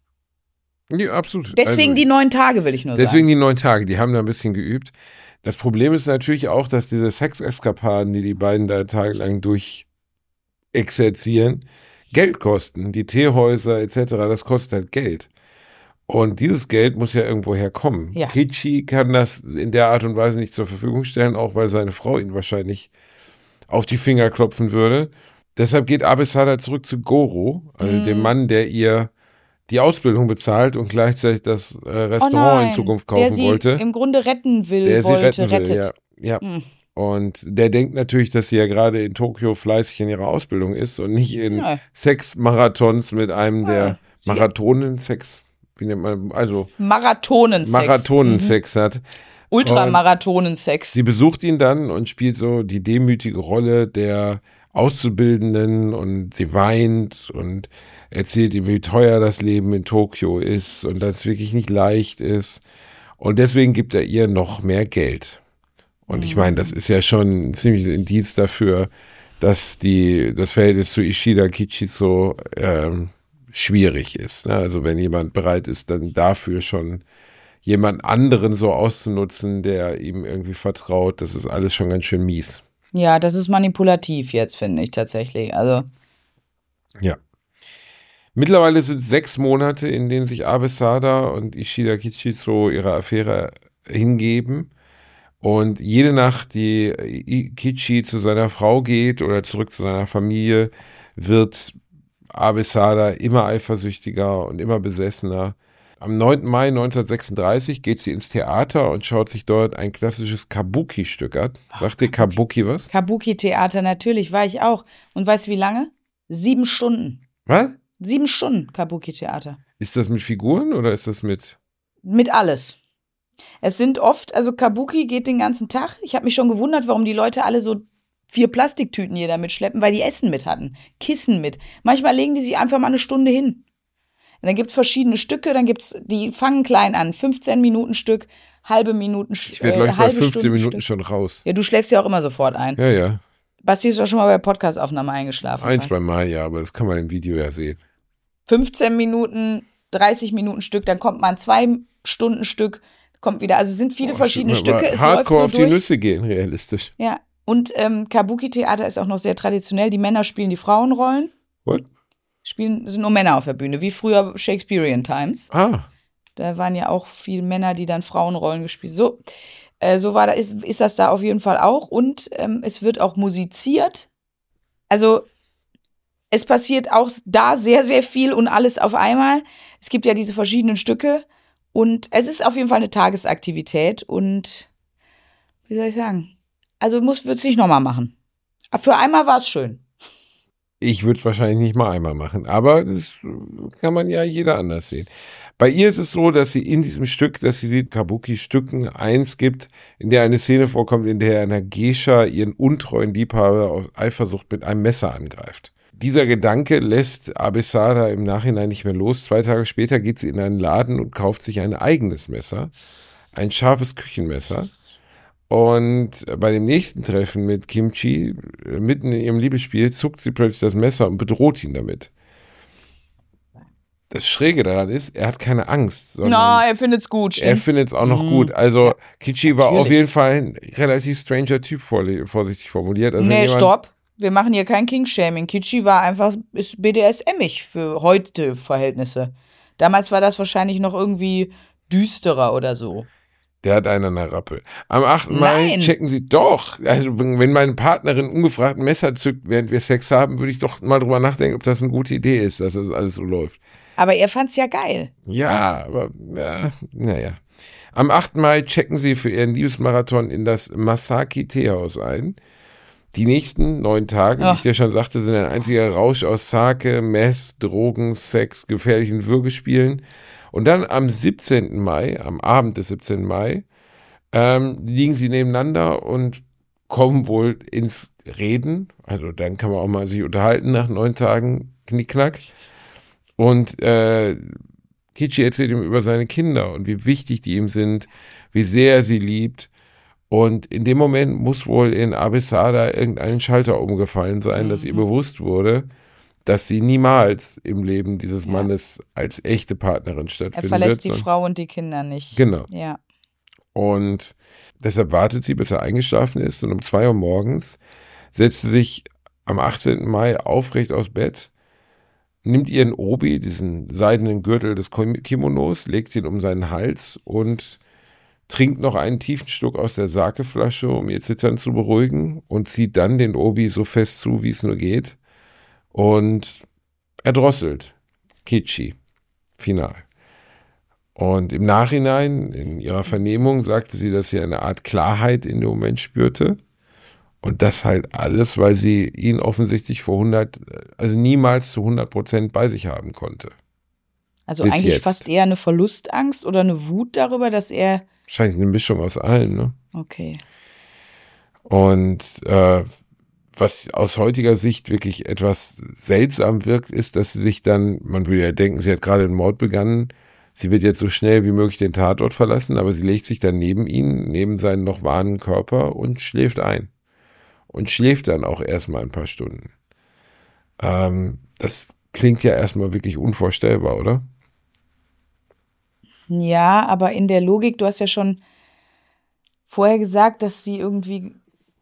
Ja, absolut. Deswegen die 9 Tage, will ich nur sagen. Deswegen die 9 Tage, die haben da ein bisschen geübt. Das Problem ist natürlich auch, dass diese Sexeskapaden, die beiden da tagelang durchexerzieren, Geld kosten. Die Teehäuser etc., das kostet halt Geld. Und dieses Geld muss ja irgendwo herkommen. Ja. Kitschi kann das in der Art und Weise nicht zur Verfügung stellen, auch weil seine Frau ihn wahrscheinlich auf die Finger klopfen würde. Deshalb geht Abesada zurück zu Goro, also dem Mann, der ihr die Ausbildung bezahlt und gleichzeitig das Restaurant in Zukunft kaufen wollte. Der sie im Grunde retten will, rettet. Ja. Und der denkt natürlich, dass sie ja gerade in Tokio fleißig in ihrer Ausbildung ist und nicht in Sexmarathons mit einem der Marathonensex, wie nennt man, also Marathonensex hat. Ultramarathonensex. Sie besucht ihn dann und spielt so die demütige Rolle der Auszubildenden und sie weint und erzählt ihm, wie teuer das Leben in Tokio ist und dass es wirklich nicht leicht ist. Und deswegen gibt er ihr noch mehr Geld. Und ich meine, das ist ja schon ein ziemliches Indiz dafür, dass das Verhältnis zu Ishida Kitschi so schwierig ist. Ne? Also wenn jemand bereit ist, dann dafür schon jemand anderen so auszunutzen, der ihm irgendwie vertraut, das ist alles schon ganz schön mies. Ja, das ist manipulativ jetzt, finde ich tatsächlich. Also. Ja. Mittlerweile sind es 6 Monate, in denen sich Abe Sada und Ishida Kichitsu ihrer Affäre hingeben. Und jede Nacht, die Kichi zu seiner Frau geht oder zurück zu seiner Familie, wird Abe Sada immer eifersüchtiger und immer besessener. Am 9. Mai 1936 geht sie ins Theater und schaut sich dort ein klassisches Kabuki-Stück an. Sagt dir Kabuki was? Kabuki-Theater, natürlich, war ich auch. Und weißt du, wie lange? 7 Stunden. Was? 7 Stunden Kabuki-Theater. Ist das mit Figuren oder ist das mit? Mit alles. Es sind oft, also Kabuki geht den ganzen Tag. Ich habe mich schon gewundert, warum die Leute alle so 4 Plastiktüten jeder mitschleppen, weil die Essen mit hatten, Kissen mit. Manchmal legen die sich einfach mal eine Stunde hin. Und dann gibt es verschiedene Stücke, die fangen klein an, 15 Minuten Stück, halbe Minuten Stück. Ich werde gleich bei 15 Minuten schon raus. Ja, du schläfst ja auch immer sofort ein. Ja. Basti ist doch schon mal bei Podcastaufnahme eingeschlafen. 1-2 Mal, ja, aber das kann man im Video ja sehen. 15 Minuten, 30 Minuten Stück, dann kommt mal ein 2-Stunden-Stück, kommt wieder. Also es sind viele verschiedene Stücke. Es Hardcore läuft so auf die Nüsse gehen, realistisch. Ja, und Kabuki-Theater ist auch noch sehr traditionell. Die Männer spielen die Frauenrollen. What? Sind nur Männer auf der Bühne, wie früher Shakespearean Times. Ah. Da waren ja auch viele Männer, die dann Frauenrollen gespielt haben. So ist das da auf jeden Fall auch. Und es wird auch musiziert. Also es passiert auch da sehr, sehr viel und alles auf einmal. Es gibt ja diese verschiedenen Stücke. Und es ist auf jeden Fall eine Tagesaktivität. Und wie soll ich sagen? Also würde es nicht nochmal machen. Aber für einmal war es schön. Ich würde es wahrscheinlich nicht mal einmal machen, aber das kann man ja jeder anders sehen. Bei ihr ist es so, dass sie in diesem Stück, das sie sieht, Kabuki-Stücken, eins gibt, in der eine Szene vorkommt, in der eine Geisha ihren untreuen Liebhaber aus Eifersucht mit einem Messer angreift. Dieser Gedanke lässt Abe Sada im Nachhinein nicht mehr los. 2 Tage später geht sie in einen Laden und kauft sich ein eigenes Messer, ein scharfes Küchenmesser. Und bei dem nächsten Treffen mit Kimchi, mitten in ihrem Liebesspiel, zuckt sie plötzlich das Messer und bedroht ihn damit. Das Schräge daran ist, er hat keine Angst. Er findet's gut, stimmt's? Er findet's auch noch gut. Also Kichi war auf jeden Fall ein relativ stranger Typ, vorsichtig formuliert. Also stopp. Wir machen hier kein King-Shaming. Kichi ist BDSM-ig für heute Verhältnisse. Damals war das wahrscheinlich noch irgendwie düsterer oder so. Der hat einen an der Rappel. Am 8. Mai checken sie doch. Also wenn meine Partnerin ungefragt ein Messer zückt, während wir Sex haben, würde ich doch mal drüber nachdenken, ob das eine gute Idee ist, dass das alles so läuft. Aber er fand's ja geil. Ja, aber naja. Am 8. Mai checken sie für ihren Liebesmarathon in das Masaki Teehaus ein. Die nächsten 9 Tage, wie ich dir schon sagte, sind ein einziger Rausch aus Sake, Mess, Drogen, Sex, gefährlichen Würgespielen. Und dann am 17. Mai, am Abend des 17. Mai, liegen sie nebeneinander und kommen wohl ins Reden. Also dann kann man auch mal sich unterhalten nach 9 Tagen Knickknack. Und Kichi erzählt ihm über seine Kinder und wie wichtig die ihm sind, wie sehr er sie liebt. Und in dem Moment muss wohl in Abe Sada irgendein Schalter umgefallen sein, dass ihr bewusst wurde, dass sie niemals im Leben dieses Mannes als echte Partnerin stattfindet. Er verlässt die Frau und die Kinder nicht. Genau. Ja. Und deshalb wartet sie, bis er eingeschlafen ist. Und um 2 Uhr morgens setzt sie sich am 18. Mai aufrecht aus Bett, nimmt ihren Obi, diesen seidenen Gürtel des Kimonos, legt ihn um seinen Hals und trinkt noch einen tiefen Schluck aus der Sake-Flasche, um ihr Zittern zu beruhigen, und zieht dann den Obi so fest zu, wie es nur geht. Und erdrosselt Kichi final. Und im Nachhinein, in ihrer Vernehmung, sagte sie, dass sie eine Art Klarheit in dem Moment spürte. Und das halt alles, weil sie ihn offensichtlich niemals zu 100% bei sich haben konnte. Also bis eigentlich jetzt. Fast eher eine Verlustangst oder eine Wut darüber, dass er... Wahrscheinlich eine Mischung aus allem, ne? Okay. Und was aus heutiger Sicht wirklich etwas seltsam wirkt, ist, dass sie sich dann, man würde ja denken, sie hat gerade einen Mord begangen, sie wird jetzt so schnell wie möglich den Tatort verlassen, aber sie legt sich dann neben ihn, neben seinen noch warmen Körper und schläft ein. Und schläft dann auch erstmal ein paar Stunden. Das klingt ja erstmal wirklich unvorstellbar, oder? Ja, aber in der Logik, du hast ja schon vorher gesagt, dass sie irgendwie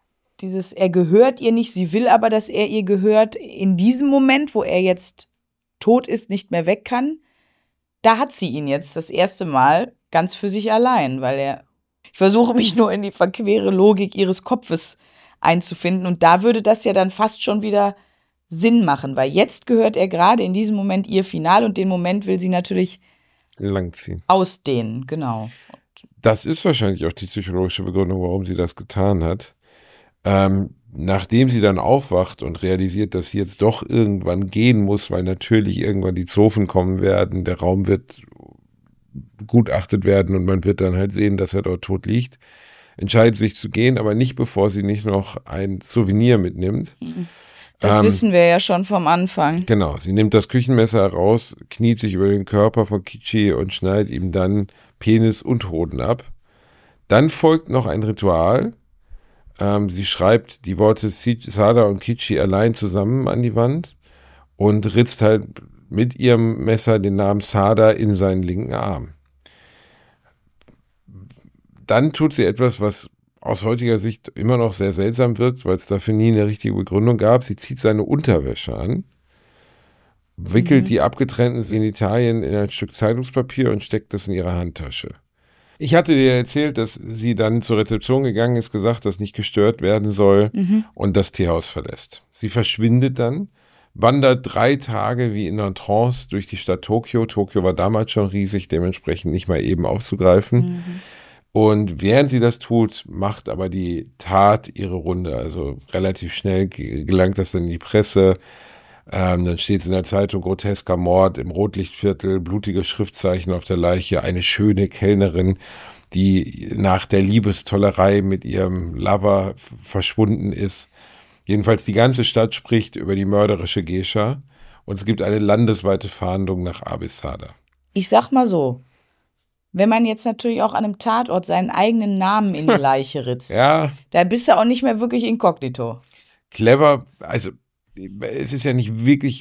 er gehört ihr nicht, sie will aber, dass er ihr gehört. In diesem Moment, wo er jetzt tot ist, nicht mehr weg kann, da hat sie ihn jetzt das erste Mal ganz für sich allein, weil ich versuche mich nur in die verquere Logik ihres Kopfes einzufinden und da würde das ja dann fast schon wieder Sinn machen, weil jetzt gehört er gerade in diesem Moment ihr Final und den Moment will sie natürlich langziehen. Ausdehnen, genau. Das ist wahrscheinlich auch die psychologische Begründung, warum sie das getan hat. Nachdem sie dann aufwacht und realisiert, dass sie jetzt doch irgendwann gehen muss, weil natürlich irgendwann die Zofen kommen werden, der Raum wird begutachtet werden und man wird dann halt sehen, dass er dort tot liegt, entscheidet sich zu gehen, aber nicht bevor sie nicht noch ein Souvenir mitnimmt. Das wissen wir ja schon vom Anfang. Genau, sie nimmt das Küchenmesser heraus, kniet sich über den Körper von Kichi und schneidet ihm dann Penis und Hoden ab. Dann folgt noch ein Ritual. Sie schreibt die Worte Sada und Kichi allein zusammen an die Wand und ritzt halt mit ihrem Messer den Namen Sada in seinen linken Arm. Dann tut sie etwas, was aus heutiger Sicht immer noch sehr seltsam wirkt, weil es dafür nie eine richtige Begründung gab. Sie zieht seine Unterwäsche an, wickelt die abgetrennten Genitalien in ein Stück Zeitungspapier und steckt das in ihre Handtasche. Ich hatte dir erzählt, dass sie dann zur Rezeption gegangen ist, gesagt, dass nicht gestört werden soll und das Teehaus verlässt. Sie verschwindet dann, wandert 3 Tage wie in einer Trance durch die Stadt Tokio. Tokio war damals schon riesig, dementsprechend nicht mal eben aufzugreifen. Und während sie das tut, macht aber die Tat ihre Runde. Also relativ schnell gelangt das dann in die Presse. Dann steht es in der Zeitung, grotesker Mord im Rotlichtviertel, blutige Schriftzeichen auf der Leiche, eine schöne Kellnerin, die nach der Liebestollerei mit ihrem Lover verschwunden ist. Jedenfalls die ganze Stadt spricht über die mörderische Geisha und es gibt eine landesweite Fahndung nach Abe Sada. Ich sag mal so, wenn man jetzt natürlich auch an einem Tatort seinen eigenen Namen in die Leiche ritzt, ja, da bist du auch nicht mehr wirklich inkognito. Clever, also es ist ja nicht wirklich,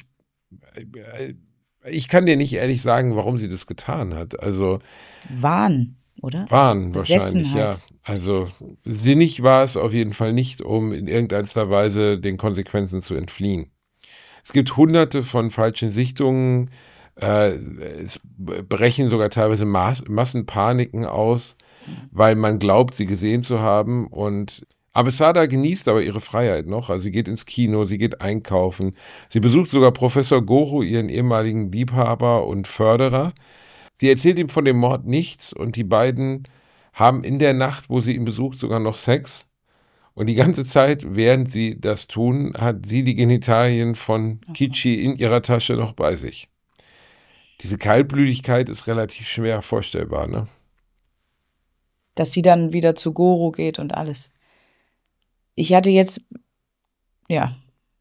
ich kann dir nicht ehrlich sagen, warum sie das getan hat. Also Wahn, oder? Wahn wahrscheinlich, ja. Also sinnig war es auf jeden Fall nicht, um in irgendeiner Weise den Konsequenzen zu entfliehen. Es gibt hunderte von falschen Sichtungen, es brechen sogar teilweise Massenpaniken aus, weil man glaubt, sie gesehen zu haben. Und Abe Sada genießt aber ihre Freiheit noch. Also sie geht ins Kino, sie geht einkaufen. Sie besucht sogar Professor Goro, ihren ehemaligen Liebhaber und Förderer. Sie erzählt ihm von dem Mord nichts und die beiden haben in der Nacht, wo sie ihn besucht, sogar noch Sex. Und die ganze Zeit, während sie das tun, hat sie die Genitalien von Kichi in ihrer Tasche noch bei sich. Diese Kaltblütigkeit ist relativ schwer vorstellbar, ne? Dass sie dann wieder zu Goro geht und alles. Ich hatte jetzt, ja.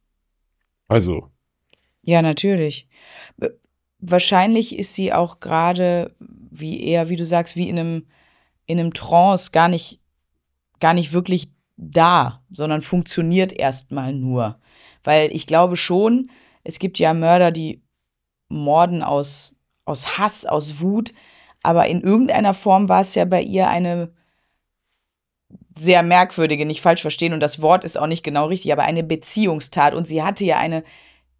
Also. Ja, natürlich. Wahrscheinlich ist sie auch gerade, wie du sagst, wie in einem Trance gar nicht wirklich da, sondern funktioniert erstmal nur. Weil ich glaube schon, es gibt ja Mörder, die morden aus Hass, aus Wut, aber in irgendeiner Form war es ja bei ihr eine sehr merkwürdige, nicht falsch verstehen, und das Wort ist auch nicht genau richtig, aber eine Beziehungstat, und sie hatte ja eine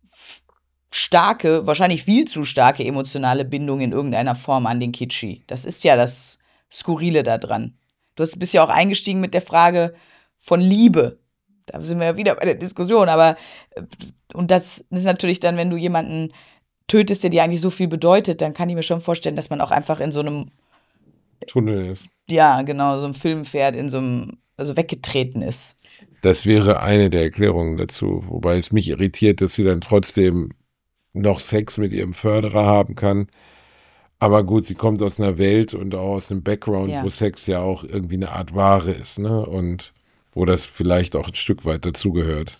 starke, wahrscheinlich viel zu starke emotionale Bindung in irgendeiner Form an den Kichi. Das ist ja das Skurrile da dran. Bist ja auch eingestiegen mit der Frage von Liebe. Da sind wir ja wieder bei der Diskussion, aber und das ist natürlich dann, wenn du jemanden tötest, der dir eigentlich so viel bedeutet, dann kann ich mir schon vorstellen, dass man auch einfach in so einem Tunnel ist. Ja, genau, so einem Film fährt, also weggetreten ist. Das wäre eine der Erklärungen dazu, wobei es mich irritiert, dass sie dann trotzdem noch Sex mit ihrem Förderer haben kann. Aber gut, sie kommt aus einer Welt und auch aus einem Background, wo Sex ja auch irgendwie eine Art Ware ist, ne? Und wo das vielleicht auch ein Stück weit dazugehört.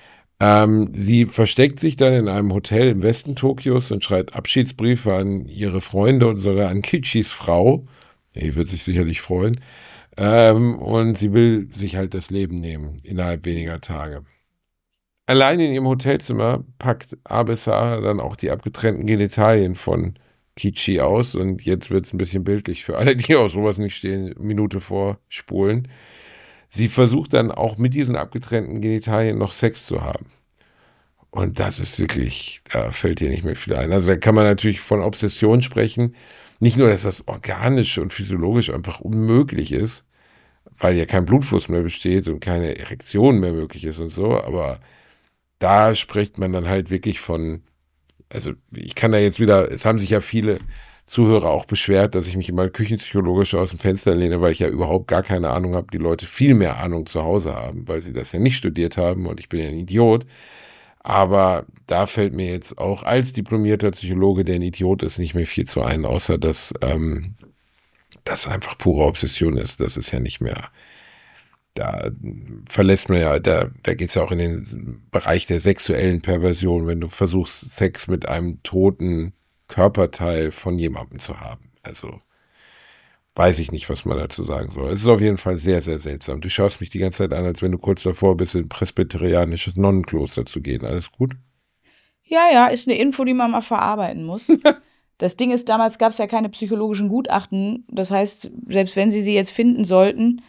Sie versteckt sich dann in einem Hotel im Westen Tokios und schreibt Abschiedsbriefe an ihre Freunde und sogar an Kichis Frau. Die wird sich sicherlich freuen. Und sie will sich halt das Leben nehmen innerhalb weniger Tage. Allein in ihrem Hotelzimmer packt Abe Sada dann auch die abgetrennten Genitalien von Kichi aus. Und jetzt wird es ein bisschen bildlich für alle, die auf sowas nicht stehen, Minute vorspulen. Sie versucht dann auch mit diesen abgetrennten Genitalien noch Sex zu haben. Und das ist wirklich, da fällt dir nicht mehr viel ein. Also da kann man natürlich von Obsession sprechen. Nicht nur, dass das organisch und physiologisch einfach unmöglich ist, weil ja kein Blutfluss mehr besteht und keine Erektion mehr möglich ist und so, aber da spricht man dann halt wirklich von, also ich kann da jetzt wieder, es haben sich ja viele Zuhörer auch beschwert, dass ich mich immer küchenpsychologisch aus dem Fenster lehne, weil ich ja überhaupt gar keine Ahnung habe, die Leute viel mehr Ahnung zu Hause haben, weil sie das ja nicht studiert haben und ich bin ja ein Idiot. Aber da fällt mir jetzt auch als diplomierter Psychologe, der ein Idiot ist, nicht mehr viel zu ein, außer dass das einfach pure Obsession ist. Das ist ja nicht mehr, da verlässt man ja, da geht es ja auch in den Bereich der sexuellen Perversion, wenn du versuchst, Sex mit einem toten Körperteil von jemandem zu haben. Also weiß ich nicht, was man dazu sagen soll. Es ist auf jeden Fall sehr, sehr seltsam. Du schaust mich die ganze Zeit an, als wenn du kurz davor bist, in ein presbyterianisches Nonnenkloster zu gehen. Alles gut? Ja, ist eine Info, die man mal verarbeiten muss. Das Ding ist, damals gab es ja keine psychologischen Gutachten. Das heißt, selbst wenn sie jetzt finden sollten,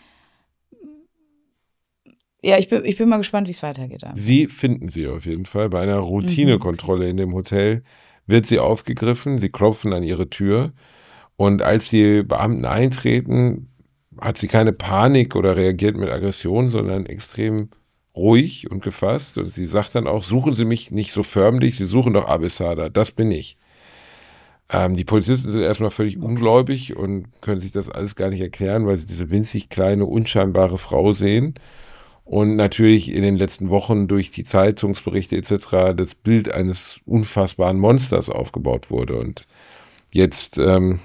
ja, ich bin mal gespannt, wie es weitergeht. Sie finden sie auf jeden Fall. Bei einer Routinekontrolle in dem Hotel wird sie aufgegriffen. Sie klopfen an ihre Tür. Und als die Beamten eintreten, hat sie keine Panik oder reagiert mit Aggression, sondern extrem ruhig und gefasst. Und sie sagt dann auch, suchen Sie mich nicht so förmlich, Sie suchen doch Abessada, das bin ich. Die Polizisten sind erstmal völlig ungläubig und können sich das alles gar nicht erklären, weil sie diese winzig kleine, unscheinbare Frau sehen. Und natürlich in den letzten Wochen durch die Zeitungsberichte etc. das Bild eines unfassbaren Monsters aufgebaut wurde. Und jetzt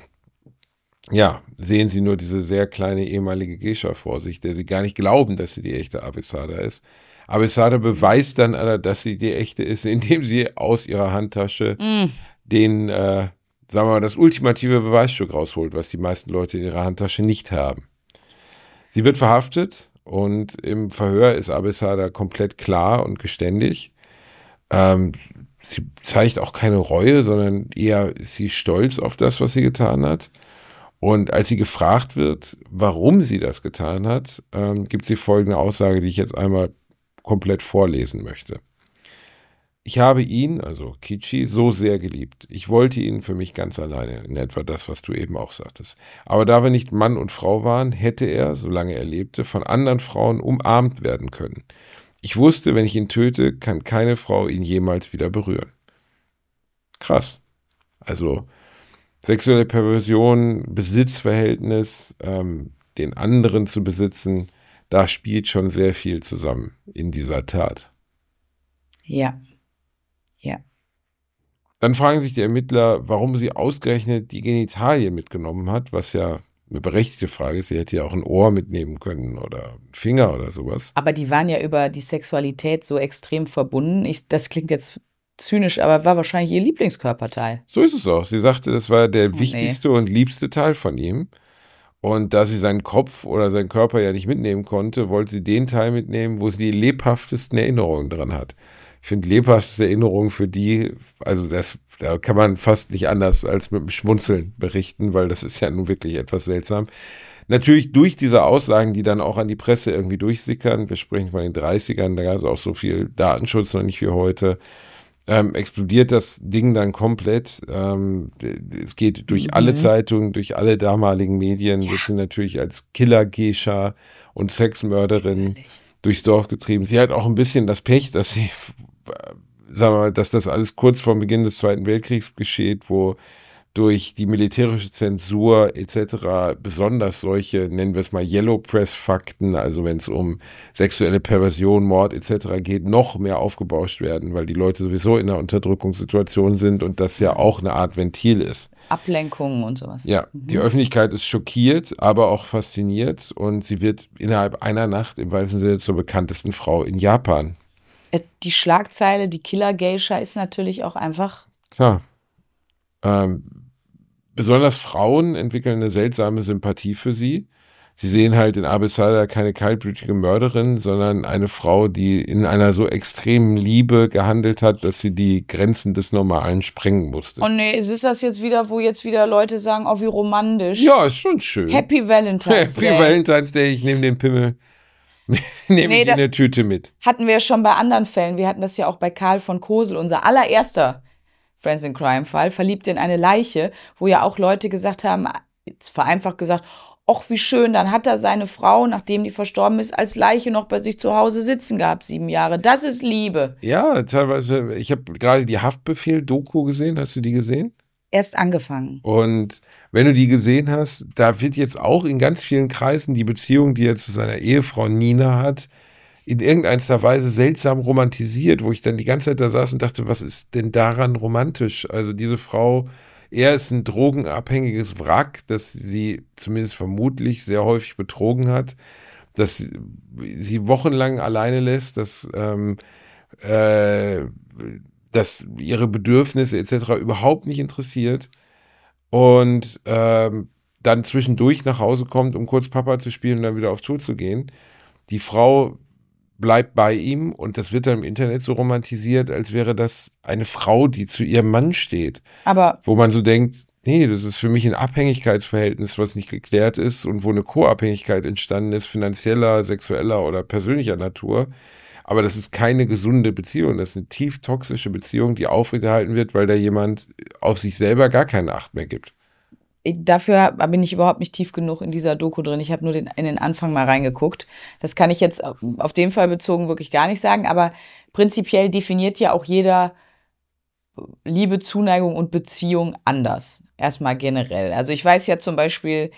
sehen sie nur diese sehr kleine ehemalige Geisha vor sich, der sie gar nicht glauben, dass sie die echte Abessada ist. Abessada beweist dann, dass sie die echte ist, indem sie aus ihrer Handtasche den, sagen wir mal, das ultimative Beweisstück rausholt, was die meisten Leute in ihrer Handtasche nicht haben. Sie wird verhaftet und im Verhör ist Abessada komplett klar und geständig. Sie zeigt auch keine Reue, sondern eher ist sie stolz auf das, was sie getan hat. Und als sie gefragt wird, warum sie das getan hat, gibt sie folgende Aussage, die ich jetzt einmal komplett vorlesen möchte. Ich habe ihn, also Kichi, so sehr geliebt. Ich wollte ihn für mich ganz alleine, in etwa das, was du eben auch sagtest. Aber da wir nicht Mann und Frau waren, hätte er, solange er lebte, von anderen Frauen umarmt werden können. Ich wusste, wenn ich ihn töte, kann keine Frau ihn jemals wieder berühren. Krass. Also sexuelle Perversion, Besitzverhältnis, den anderen zu besitzen, da spielt schon sehr viel zusammen in dieser Tat. Ja. Dann fragen sich die Ermittler, warum sie ausgerechnet die Genitalien mitgenommen hat, was ja eine berechtigte Frage ist. Sie hätte ja auch ein Ohr mitnehmen können oder einen Finger oder sowas. Aber die waren ja über die Sexualität so extrem verbunden. Das klingt jetzt zynisch, aber war wahrscheinlich ihr Lieblingskörperteil. So ist es auch. Sie sagte, das war der wichtigste und liebste Teil von ihm. Und da sie seinen Kopf oder seinen Körper ja nicht mitnehmen konnte, wollte sie den Teil mitnehmen, wo sie die lebhaftesten Erinnerungen dran hat. Ich finde, lebhafteste Erinnerungen für die, also da kann man fast nicht anders als mit dem Schmunzeln berichten, weil das ist ja nun wirklich etwas seltsam. Natürlich durch diese Aussagen, die dann auch an die Presse irgendwie durchsickern, wir sprechen von den 30ern, da gab es auch so viel Datenschutz noch nicht wie heute, explodiert das Ding dann komplett. Es geht durch alle Zeitungen, durch alle damaligen Medien, wird sie natürlich als Killer-Geisha und Sexmörderin durchs Dorf getrieben. Sie hat auch ein bisschen das Pech, dass sie, sagen wir mal, dass das alles kurz vor Beginn des Zweiten Weltkriegs geschieht, wo durch die militärische Zensur etc. besonders solche, nennen wir es mal Yellow Press-Fakten, also wenn es um sexuelle Perversion, Mord etc. geht, noch mehr aufgebauscht werden, weil die Leute sowieso in einer Unterdrückungssituation sind und das ja auch eine Art Ventil ist. Ablenkungen und sowas. Ja, die Öffentlichkeit ist schockiert, aber auch fasziniert und sie wird innerhalb einer Nacht im weitesten Sinne zur bekanntesten Frau in Japan. Die Schlagzeile, die Killer-Geisha ist natürlich auch einfach... Klar. Besonders Frauen entwickeln eine seltsame Sympathie für sie. Sie sehen halt in Abessada keine kaltblütige Mörderin, sondern eine Frau, die in einer so extremen Liebe gehandelt hat, dass sie die Grenzen des Normalen sprengen musste. Oh nee, ist das jetzt wieder, wo jetzt wieder Leute sagen, oh wie romantisch. Ja, ist schon schön. Happy Valentine's Day. Happy Valentine's Day, ich nehme den Pimmel. Nehme ich in der Tüte mit. Hatten wir schon bei anderen Fällen. Wir hatten das ja auch bei Karl von Kosel, unser allererster Friends in Crime-Fall, verliebt in eine Leiche, wo ja auch Leute gesagt haben, jetzt vereinfacht gesagt, ach, wie schön, dann hat er seine Frau, nachdem die verstorben ist, als Leiche noch bei sich zu Hause sitzen gehabt, 7 Jahre. Das ist Liebe. Ja, teilweise. Ich habe gerade die Haftbefehl-Doku gesehen. Hast du die gesehen? Erst angefangen. Und wenn du die gesehen hast, da wird jetzt auch in ganz vielen Kreisen die Beziehung, die er zu seiner Ehefrau Nina hat, in irgendeiner Weise seltsam romantisiert, wo ich dann die ganze Zeit da saß und dachte, was ist denn daran romantisch? Also diese Frau, er ist ein drogenabhängiges Wrack, das sie zumindest vermutlich sehr häufig betrogen hat, dass sie wochenlang alleine lässt, dass ihre Bedürfnisse etc. überhaupt nicht interessiert und dann zwischendurch nach Hause kommt, um kurz Papa zu spielen und dann wieder auf Tour zu gehen. Die Frau bleibt bei ihm und das wird dann im Internet so romantisiert, als wäre das eine Frau, die zu ihrem Mann steht. Aber wo man so denkt, nee, das ist für mich ein Abhängigkeitsverhältnis, was nicht geklärt ist und wo eine Co-Abhängigkeit entstanden ist, finanzieller, sexueller oder persönlicher Natur. Aber das ist keine gesunde Beziehung. Das ist eine tief toxische Beziehung, die aufrechterhalten wird, weil da jemand auf sich selber gar keine Acht mehr gibt. Dafür bin ich überhaupt nicht tief genug in dieser Doku drin. Ich habe nur in den Anfang mal reingeguckt. Das kann ich jetzt auf den Fall bezogen wirklich gar nicht sagen. Aber prinzipiell definiert ja auch jeder Liebe, Zuneigung und Beziehung anders. Erstmal generell. Also ich weiß ja zum Beispiel,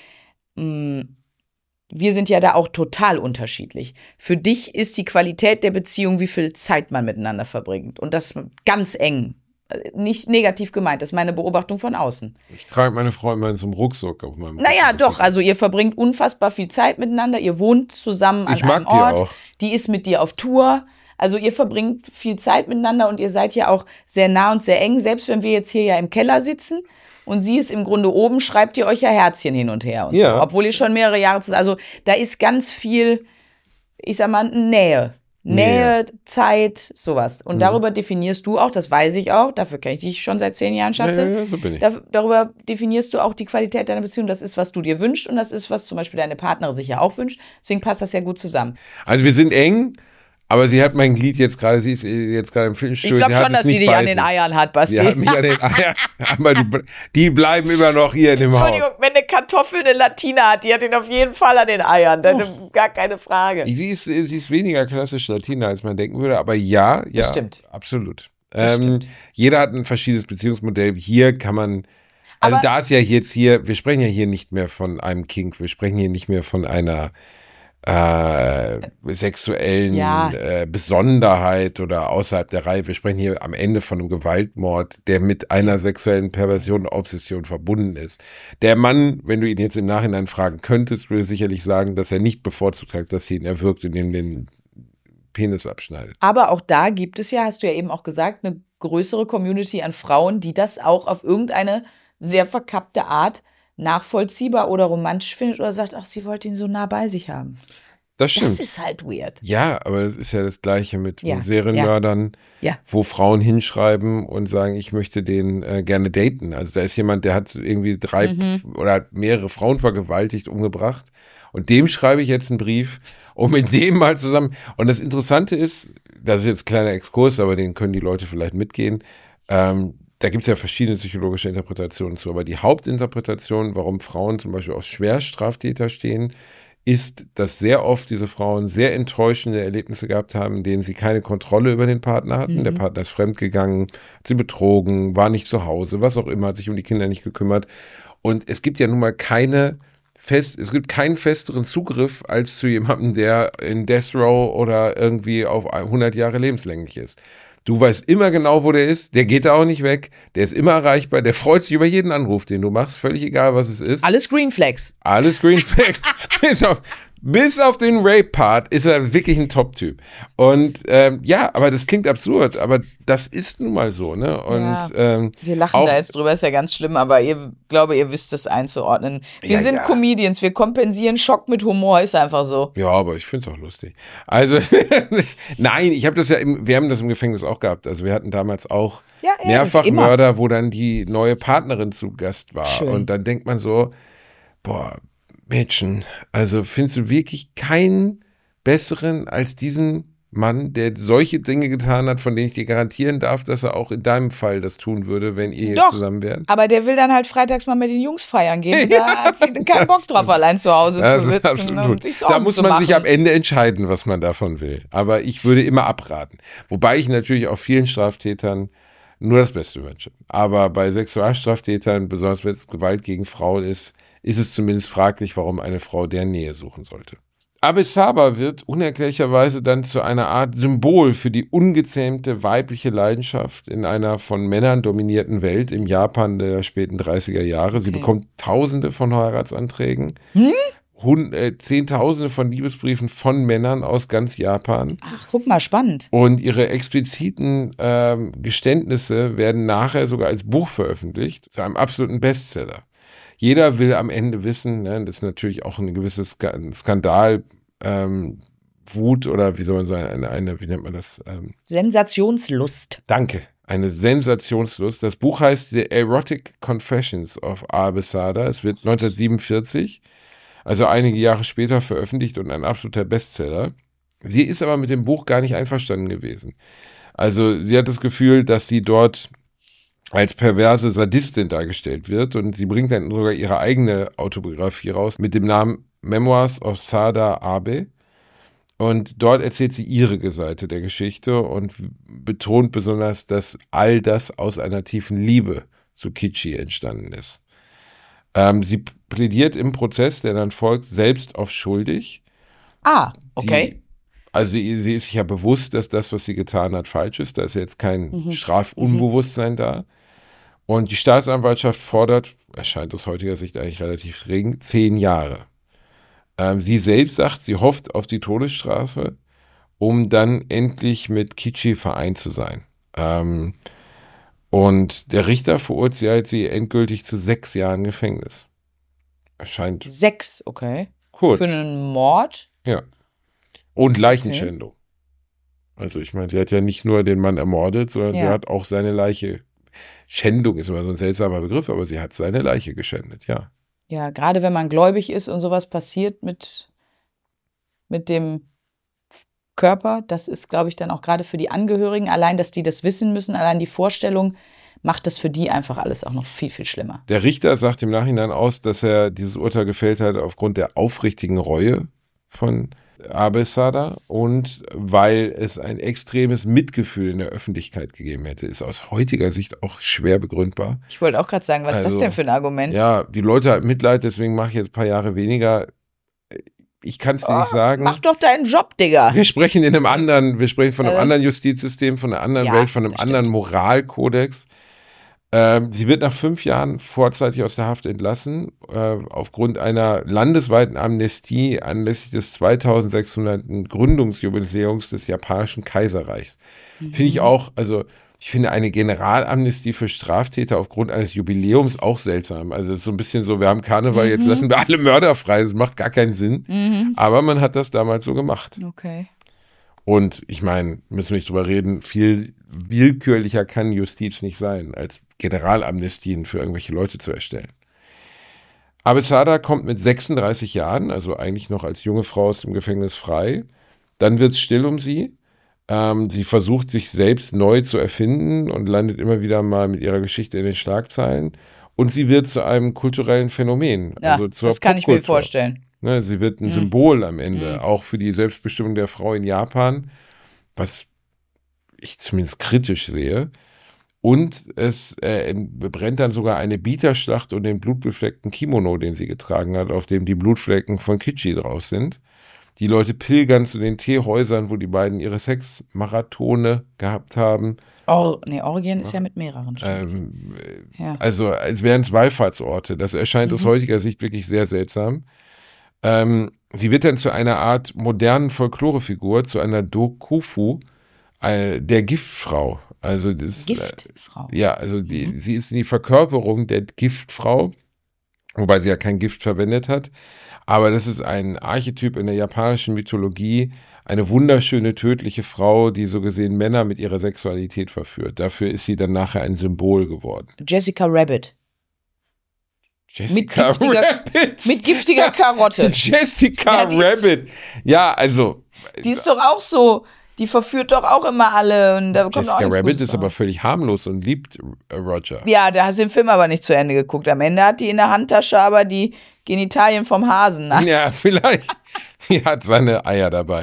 wir sind ja da auch total unterschiedlich. Für dich ist die Qualität der Beziehung, wie viel Zeit man miteinander verbringt. Und das ganz eng. Nicht negativ gemeint, das ist meine Beobachtung von außen. Ich trage meine Frau immer in so einem Rucksack auf meinem Naja, doch, also ihr verbringt unfassbar viel Zeit miteinander, ihr wohnt zusammen an einem Ort, die ist mit dir auf Tour, also ihr verbringt viel Zeit miteinander und ihr seid ja auch sehr nah und sehr eng, selbst wenn wir jetzt hier ja im Keller sitzen und sie ist im Grunde oben, schreibt ihr euch ja Herzchen hin und her und so, obwohl ihr schon mehrere Jahre zusammen, also da ist ganz viel, ich sag mal, Nähe, Zeit, sowas. Und darüber definierst du auch, das weiß ich auch, dafür kenne ich dich schon seit 10 Jahren, Schatze. Ja, so bin ich. Darüber definierst du auch die Qualität deiner Beziehung. Das ist, was du dir wünschst und das ist, was zum Beispiel deine Partnerin sich ja auch wünscht. Deswegen passt das ja gut zusammen. Also wir sind eng, aber sie hat mein Glied jetzt gerade, sie ist jetzt gerade im Fitnessstudio. Ich glaube schon, dass sie dich an den Eiern hat, Basti. Sie hat mich an den Eiern, aber die bleiben immer noch hier in dem Haus. Entschuldigung, wenn eine Kartoffel eine Latina hat, die hat ihn auf jeden Fall an den Eiern. Gar keine Frage. Sie ist weniger klassisch Latina, als man denken würde, aber ja, stimmt. Absolut. Jeder hat ein verschiedenes Beziehungsmodell. Hier kann man, also aber da ist ja jetzt hier, wir sprechen ja hier nicht mehr von einem Kink, wir sprechen hier nicht mehr von einer sexuellen Besonderheit oder außerhalb der Reihe. Wir sprechen hier am Ende von einem Gewaltmord, der mit einer sexuellen Perversion und Obsession verbunden ist. Der Mann, wenn du ihn jetzt im Nachhinein fragen könntest, würde sicherlich sagen, dass er nicht bevorzugt hat, dass sie ihn erwürgt und ihm den Penis abschneidet. Aber auch da gibt es ja, hast du ja eben auch gesagt, eine größere Community an Frauen, die das auch auf irgendeine sehr verkappte Art nachvollziehbar oder romantisch findet oder sagt, ach, sie wollte ihn so nah bei sich haben. Das stimmt. Das ist halt weird. Ja, aber das ist ja das Gleiche mit Serienmördern, wo Frauen hinschreiben und sagen, ich möchte den gerne daten. Also da ist jemand, der hat irgendwie 3 oder hat mehrere Frauen vergewaltigt, umgebracht. Und dem schreibe ich jetzt einen Brief, um mit dem mal zusammen. Und das Interessante ist, das ist jetzt ein kleiner Exkurs, aber den können die Leute vielleicht mitgehen. Da gibt es ja verschiedene psychologische Interpretationen zu, aber die Hauptinterpretation, warum Frauen zum Beispiel auf Schwerstraftäter stehen, ist, dass sehr oft diese Frauen sehr enttäuschende Erlebnisse gehabt haben, in denen sie keine Kontrolle über den Partner hatten. Der Partner ist fremdgegangen, hat sie betrogen, war nicht zu Hause, was auch immer, hat sich um die Kinder nicht gekümmert. Und es gibt ja nun mal es gibt keinen festeren Zugriff als zu jemandem, der in Death Row oder irgendwie auf 100 Jahre lebenslänglich ist. Du weißt immer genau, wo der ist, der geht da auch nicht weg, der ist immer erreichbar, der freut sich über jeden Anruf, den du machst, völlig egal, was es ist. Alles Green Flags. Alles Green Flags. Bis auf den Rape-Part ist er wirklich ein Top-Typ. Und aber das klingt absurd, aber das ist nun mal so, ne? Und wir lachen da jetzt drüber, ist ja ganz schlimm, aber ihr wisst es einzuordnen. Wir sind Comedians, wir kompensieren Schock mit Humor, ist einfach so. Ja, aber ich finde es auch lustig. Also, nein, wir haben das im Gefängnis auch gehabt. Also wir hatten damals auch mehrfach Mörder, wo dann die neue Partnerin zu Gast war. Schön. Und dann denkt man so, boah, Mädchen, also findest du wirklich keinen besseren als diesen Mann, der solche Dinge getan hat, von denen ich dir garantieren darf, dass er auch in deinem Fall das tun würde, wenn ihr jetzt zusammen wärt. Aber der will dann halt freitags mal mit den Jungs feiern gehen. Da hat sie keinen Bock drauf, allein zu Hause zu sitzen. Und sich Sorgen da muss man sich am Ende entscheiden, was man davon will. Aber ich würde immer abraten. Wobei ich natürlich auch vielen Straftätern nur das Beste wünsche. Aber bei Sexualstraftätern, besonders wenn es Gewalt gegen Frauen ist es zumindest fraglich, warum eine Frau deren Nähe suchen sollte. Abesaba wird unerklärlicherweise dann zu einer Art Symbol für die ungezähmte weibliche Leidenschaft in einer von Männern dominierten Welt im Japan der späten 30er Jahre. Sie bekommt Tausende von Heiratsanträgen, Zehntausende von Liebesbriefen von Männern aus ganz Japan. Ach, guck mal, spannend. Und ihre expliziten Geständnisse werden nachher sogar als Buch veröffentlicht, zu einem absoluten Bestseller. Jeder will am Ende wissen, ne, das ist natürlich auch eine gewisse Skandal, Wut oder wie soll man sagen, wie nennt man das? Sensationslust. Danke, eine Sensationslust. Das Buch heißt The Erotic Confessions of Abesada. Es wird 1947, also einige Jahre später veröffentlicht und ein absoluter Bestseller. Sie ist aber mit dem Buch gar nicht einverstanden gewesen. Also sie hat das Gefühl, dass sie dort als perverse Sadistin dargestellt wird und sie bringt dann sogar ihre eigene Autobiografie raus mit dem Namen Memoirs of Sada Abe und dort erzählt sie ihre Seite der Geschichte und betont besonders, dass all das aus einer tiefen Liebe zu Kichi entstanden ist. Sie plädiert im Prozess, der dann folgt, selbst auf schuldig. Ah, okay. Also sie ist sich ja bewusst, dass das, was sie getan hat, falsch ist. Da ist jetzt kein Strafunbewusstsein da. Und die Staatsanwaltschaft fordert, erscheint aus heutiger Sicht eigentlich relativ gering, 10 Jahre. Sie selbst sagt, sie hofft auf die Todesstrafe, um dann endlich mit Kichi vereint zu sein. Und der Richter verurteilt sie endgültig zu 6 Jahren Gefängnis. Erscheint 6, okay. Kurz. Für einen Mord? Ja. Und Leichenschändung. Okay. Also ich meine, sie hat ja nicht nur den Mann ermordet, sondern sie hat auch seine Leiche. Schändung ist immer so ein seltsamer Begriff, aber sie hat seine Leiche geschändet, ja. Ja, gerade wenn man gläubig ist und sowas passiert mit dem Körper, das ist, glaube ich, dann auch gerade für die Angehörigen, allein, dass die das wissen müssen, allein die Vorstellung, macht das für die einfach alles auch noch viel, viel schlimmer. Der Richter sagt im Nachhinein aus, dass er dieses Urteil gefällt hat aufgrund der aufrichtigen Reue von Abesada und weil es ein extremes Mitgefühl in der Öffentlichkeit gegeben hätte, ist aus heutiger Sicht auch schwer begründbar. Ich wollte auch gerade sagen, was ist das denn für ein Argument? Ja, die Leute haben Mitleid, deswegen mache ich jetzt ein paar Jahre weniger. Ich kann es dir nicht sagen. Mach doch deinen Job, Digga. Wir sprechen von einem anderen Justizsystem, von einer anderen Welt, von einem anderen Moralkodex. Sie wird nach 5 Jahren vorzeitig aus der Haft entlassen, aufgrund einer landesweiten Amnestie anlässlich des 2600. Gründungsjubiläums des japanischen Kaiserreichs. Finde ich auch, also ich finde eine Generalamnestie für Straftäter aufgrund eines Jubiläums auch seltsam. Also es ist so ein bisschen so, wir haben Karneval, jetzt lassen wir alle Mörder frei, das macht gar keinen Sinn. Aber man hat das damals so gemacht. Okay. Und ich meine, müssen wir nicht drüber reden, viel willkürlicher kann Justiz nicht sein, als Generalamnestien für irgendwelche Leute zu erstellen. Abesada kommt mit 36 Jahren, also eigentlich noch als junge Frau aus dem Gefängnis frei. Dann wird es still um sie. Sie versucht, sich selbst neu zu erfinden und landet immer wieder mal mit ihrer Geschichte in den Schlagzeilen. Und sie wird zu einem kulturellen Phänomen. Ja, also das kann ich mir vorstellen. Ne, sie wird ein Symbol am Ende, auch für die Selbstbestimmung der Frau in Japan, was ich zumindest kritisch sehe. Und es brennt dann sogar eine Bieterschlacht um den blutbefleckten Kimono, den sie getragen hat, auf dem die Blutflecken von Kichi drauf sind. Die Leute pilgern zu den Teehäusern, wo die beiden ihre Sexmarathone gehabt haben. Orgien ist ja mit mehreren. Also als wären es Wallfahrtsorte. Das erscheint aus heutiger Sicht wirklich sehr seltsam. Sie wird dann zu einer Art modernen Folklorefigur, zu einer Dokufu, der Giftfrau. Also das, Giftfrau? Sie ist die Verkörperung der Giftfrau, wobei sie ja kein Gift verwendet hat. Aber das ist ein Archetyp in der japanischen Mythologie, eine wunderschöne, tödliche Frau, die so gesehen Männer mit ihrer Sexualität verführt. Dafür ist sie dann nachher ein Symbol geworden. Jessica Rabbit. Jessica Rabbit. Mit giftiger Karotte. Jessica Rabbit. Ja, also Die ist doch auch so, die verführt doch auch immer alle. Und da kommt Jessica auch Rabbit ist aber völlig harmlos und liebt Roger. Ja, da hast du den Film aber nicht zu Ende geguckt. Am Ende hat die in der Handtasche aber die Genitalien vom Hasen. Ja, vielleicht. Die hat seine Eier dabei.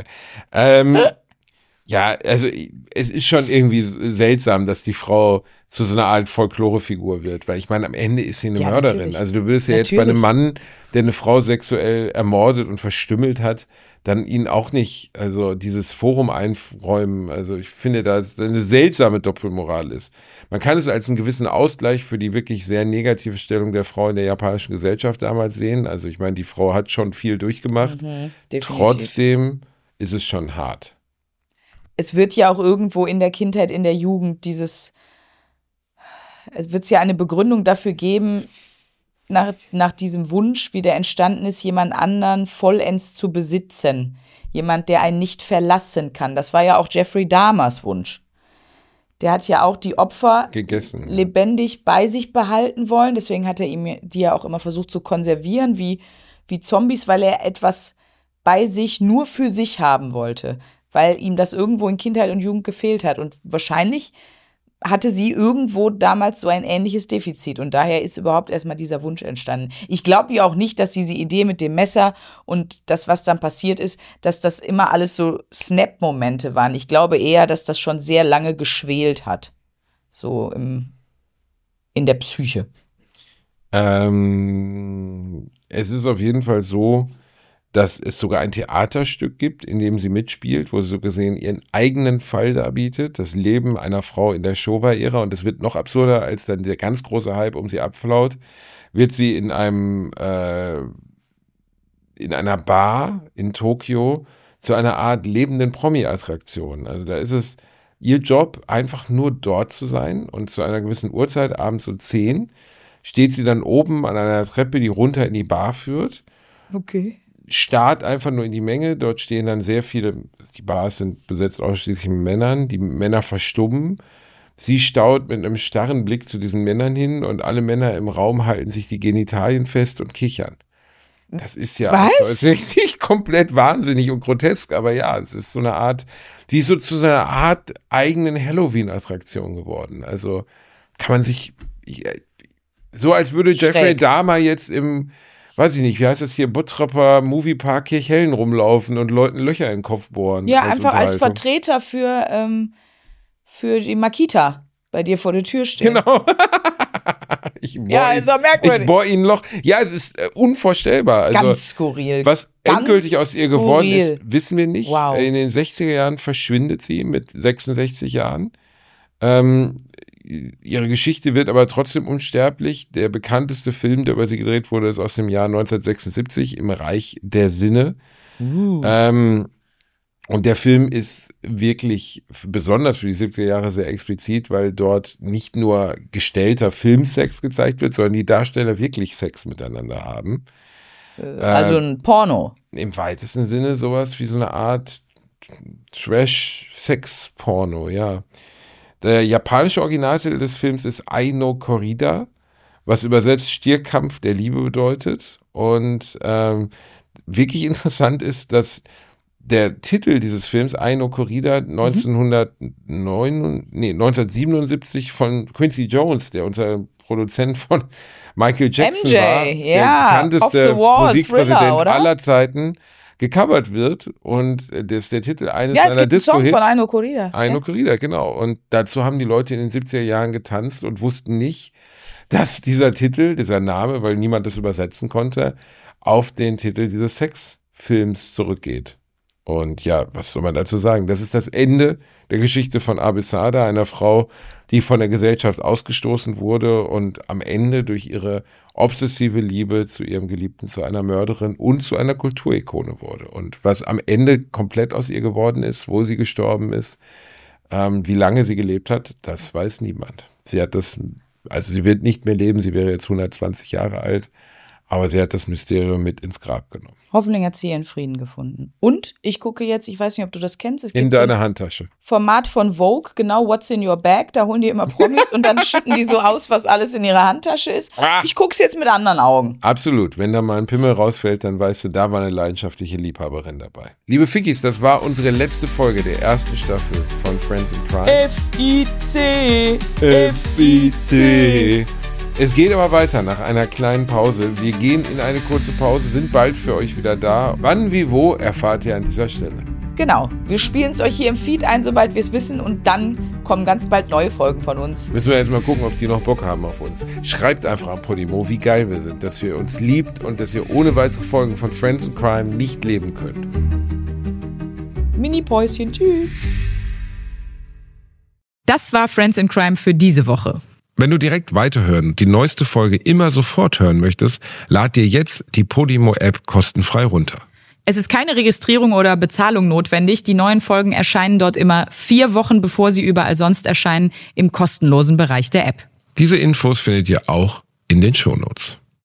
Ja, also es ist schon irgendwie seltsam, dass die Frau zu so einer Art Folklorefigur wird, weil ich meine, am Ende ist sie eine Mörderin. Natürlich. Also du würdest ja jetzt bei einem Mann, der eine Frau sexuell ermordet und verstümmelt hat, dann ihn auch nicht, also dieses Forum einräumen. Also ich finde, dass eine seltsame Doppelmoral ist. Man kann es als einen gewissen Ausgleich für die wirklich sehr negative Stellung der Frau in der japanischen Gesellschaft damals sehen. Also ich meine, die Frau hat schon viel durchgemacht. Trotzdem ist es schon hart. Es wird ja auch irgendwo in der Kindheit, in der Jugend es wird ja eine Begründung dafür geben, nach diesem Wunsch, wie der entstanden ist, jemand anderen vollends zu besitzen. Jemand, der einen nicht verlassen kann. Das war ja auch Jeffrey Dahmers Wunsch. Der hat ja auch die Opfer lebendig bei sich behalten wollen. Deswegen hat er die ja auch immer versucht zu konservieren, wie Zombies, weil er etwas bei sich nur für sich haben wollte. Weil ihm das irgendwo in Kindheit und Jugend gefehlt hat. Und wahrscheinlich hatte sie irgendwo damals so ein ähnliches Defizit. Und daher ist überhaupt erstmal dieser Wunsch entstanden. Ich glaube ja auch nicht, dass diese Idee mit dem Messer und das, was dann passiert ist, dass das immer alles so Snap-Momente waren. Ich glaube eher, dass das schon sehr lange geschwelt hat. So in der Psyche. Es ist auf jeden Fall so, dass es sogar ein Theaterstück gibt, in dem sie mitspielt, wo sie so gesehen ihren eigenen Fall darbietet, das Leben einer Frau in der Showa-Ära, und es wird noch absurder, als dann der ganz große Hype um sie abflaut, wird sie in einer Bar in Tokio zu einer Art lebenden Promi-Attraktion. Also da ist es ihr Job, einfach nur dort zu sein, und zu einer gewissen Uhrzeit, abends um 10, steht sie dann oben an einer Treppe, die runter in die Bar führt. Okay. Starrt einfach nur in die Menge, dort stehen dann sehr viele, die Bars sind besetzt ausschließlich mit Männern, die Männer verstummen, sie staut mit einem starren Blick zu diesen Männern hin und alle Männer im Raum halten sich die Genitalien fest und kichern. Das ist ja also richtig komplett wahnsinnig und grotesk, aber ja, es ist so eine Art, die ist so zu so einer Art eigenen Halloween-Attraktion geworden. Also kann man sich, so als würde Jeffrey Dahmer jetzt im, weiß ich nicht, wie heißt das hier, Bottroper Moviepark Kirchhellen rumlaufen und Leuten Löcher in den Kopf bohren. Ja, einfach als Vertreter für die Makita bei dir vor der Tür stehen. Genau. Ich bohr ihnen ein Loch. Ja, es ist unvorstellbar. Also, ganz skurril. Was endgültig aus ihr geworden ist, wissen wir nicht. Wow. In den 60er Jahren verschwindet sie mit 66 Jahren. Ihre Geschichte wird aber trotzdem unsterblich. Der bekannteste Film, der über sie gedreht wurde, ist aus dem Jahr 1976, Im Reich der Sinne. Und der Film ist wirklich besonders für die 70er Jahre sehr explizit, weil dort nicht nur gestellter Filmsex gezeigt wird, sondern die Darsteller wirklich Sex miteinander haben. Also ein Porno. Im weitesten Sinne sowas wie so eine Art Trash-Sex-Porno, ja. Der japanische Originaltitel des Films ist Ai no Corrida, was übersetzt Stierkampf der Liebe bedeutet. Und wirklich interessant ist, dass der Titel dieses Films, Ai no Corrida, 1977 von Quincy Jones, der unser Produzent von Michael Jackson war, der bekannteste Musikpräsident aller Zeiten, gecovert wird. Und das ist der Titel eines seiner Disco-Hits. Ja, es gibt einen Song von Ai no Corrida. Ai no Corrida, genau. Und dazu haben die Leute in den 70er Jahren getanzt und wussten nicht, dass dieser Titel, dieser Name, weil niemand das übersetzen konnte, auf den Titel dieses Sexfilms zurückgeht. Und ja, was soll man dazu sagen? Das ist das Ende der Geschichte von Abe Sada, einer Frau, die von der Gesellschaft ausgestoßen wurde und am Ende durch ihre obsessive Liebe zu ihrem Geliebten, zu einer Mörderin und zu einer Kulturikone wurde. Und was am Ende komplett aus ihr geworden ist, wo sie gestorben ist, wie lange sie gelebt hat, das weiß niemand. Sie wird nicht mehr leben, sie wäre jetzt 120 Jahre alt. Aber sie hat das Mysterium mit ins Grab genommen. Hoffentlich hat sie ihren Frieden gefunden. Und ich gucke jetzt, ich weiß nicht, ob du das kennst. Es gibt in deiner Handtasche. Format von Vogue, genau, What's in Your Bag. Da holen die immer Promis und dann schütten die so aus, was alles in ihrer Handtasche ist. Ich gucke es jetzt mit anderen Augen. Absolut. Wenn da mal ein Pimmel rausfällt, dann weißt du, da war eine leidenschaftliche Liebhaberin dabei. Liebe Fickis, das war unsere letzte Folge der ersten Staffel von Friends in Crime. F-I-C. F-I-C. Es geht aber weiter nach einer kleinen Pause. Wir gehen in eine kurze Pause, sind bald für euch wieder da. Wann, wie, wo, erfahrt ihr an dieser Stelle. Genau, wir spielen es euch hier im Feed ein, sobald wir es wissen und dann kommen ganz bald neue Folgen von uns. Müssen wir erstmal gucken, ob die noch Bock haben auf uns. Schreibt einfach an Podimo, wie geil wir sind, dass ihr uns liebt und dass ihr ohne weitere Folgen von Friends in Crime nicht leben könnt. Mini-Päuschen, tschüss. Das war Friends in Crime für diese Woche. Wenn du direkt weiterhören und die neueste Folge immer sofort hören möchtest, lad dir jetzt die Podimo-App kostenfrei runter. Es ist keine Registrierung oder Bezahlung notwendig. Die neuen Folgen erscheinen dort immer 4 Wochen, bevor sie überall sonst erscheinen, im kostenlosen Bereich der App. Diese Infos findet ihr auch in den Shownotes.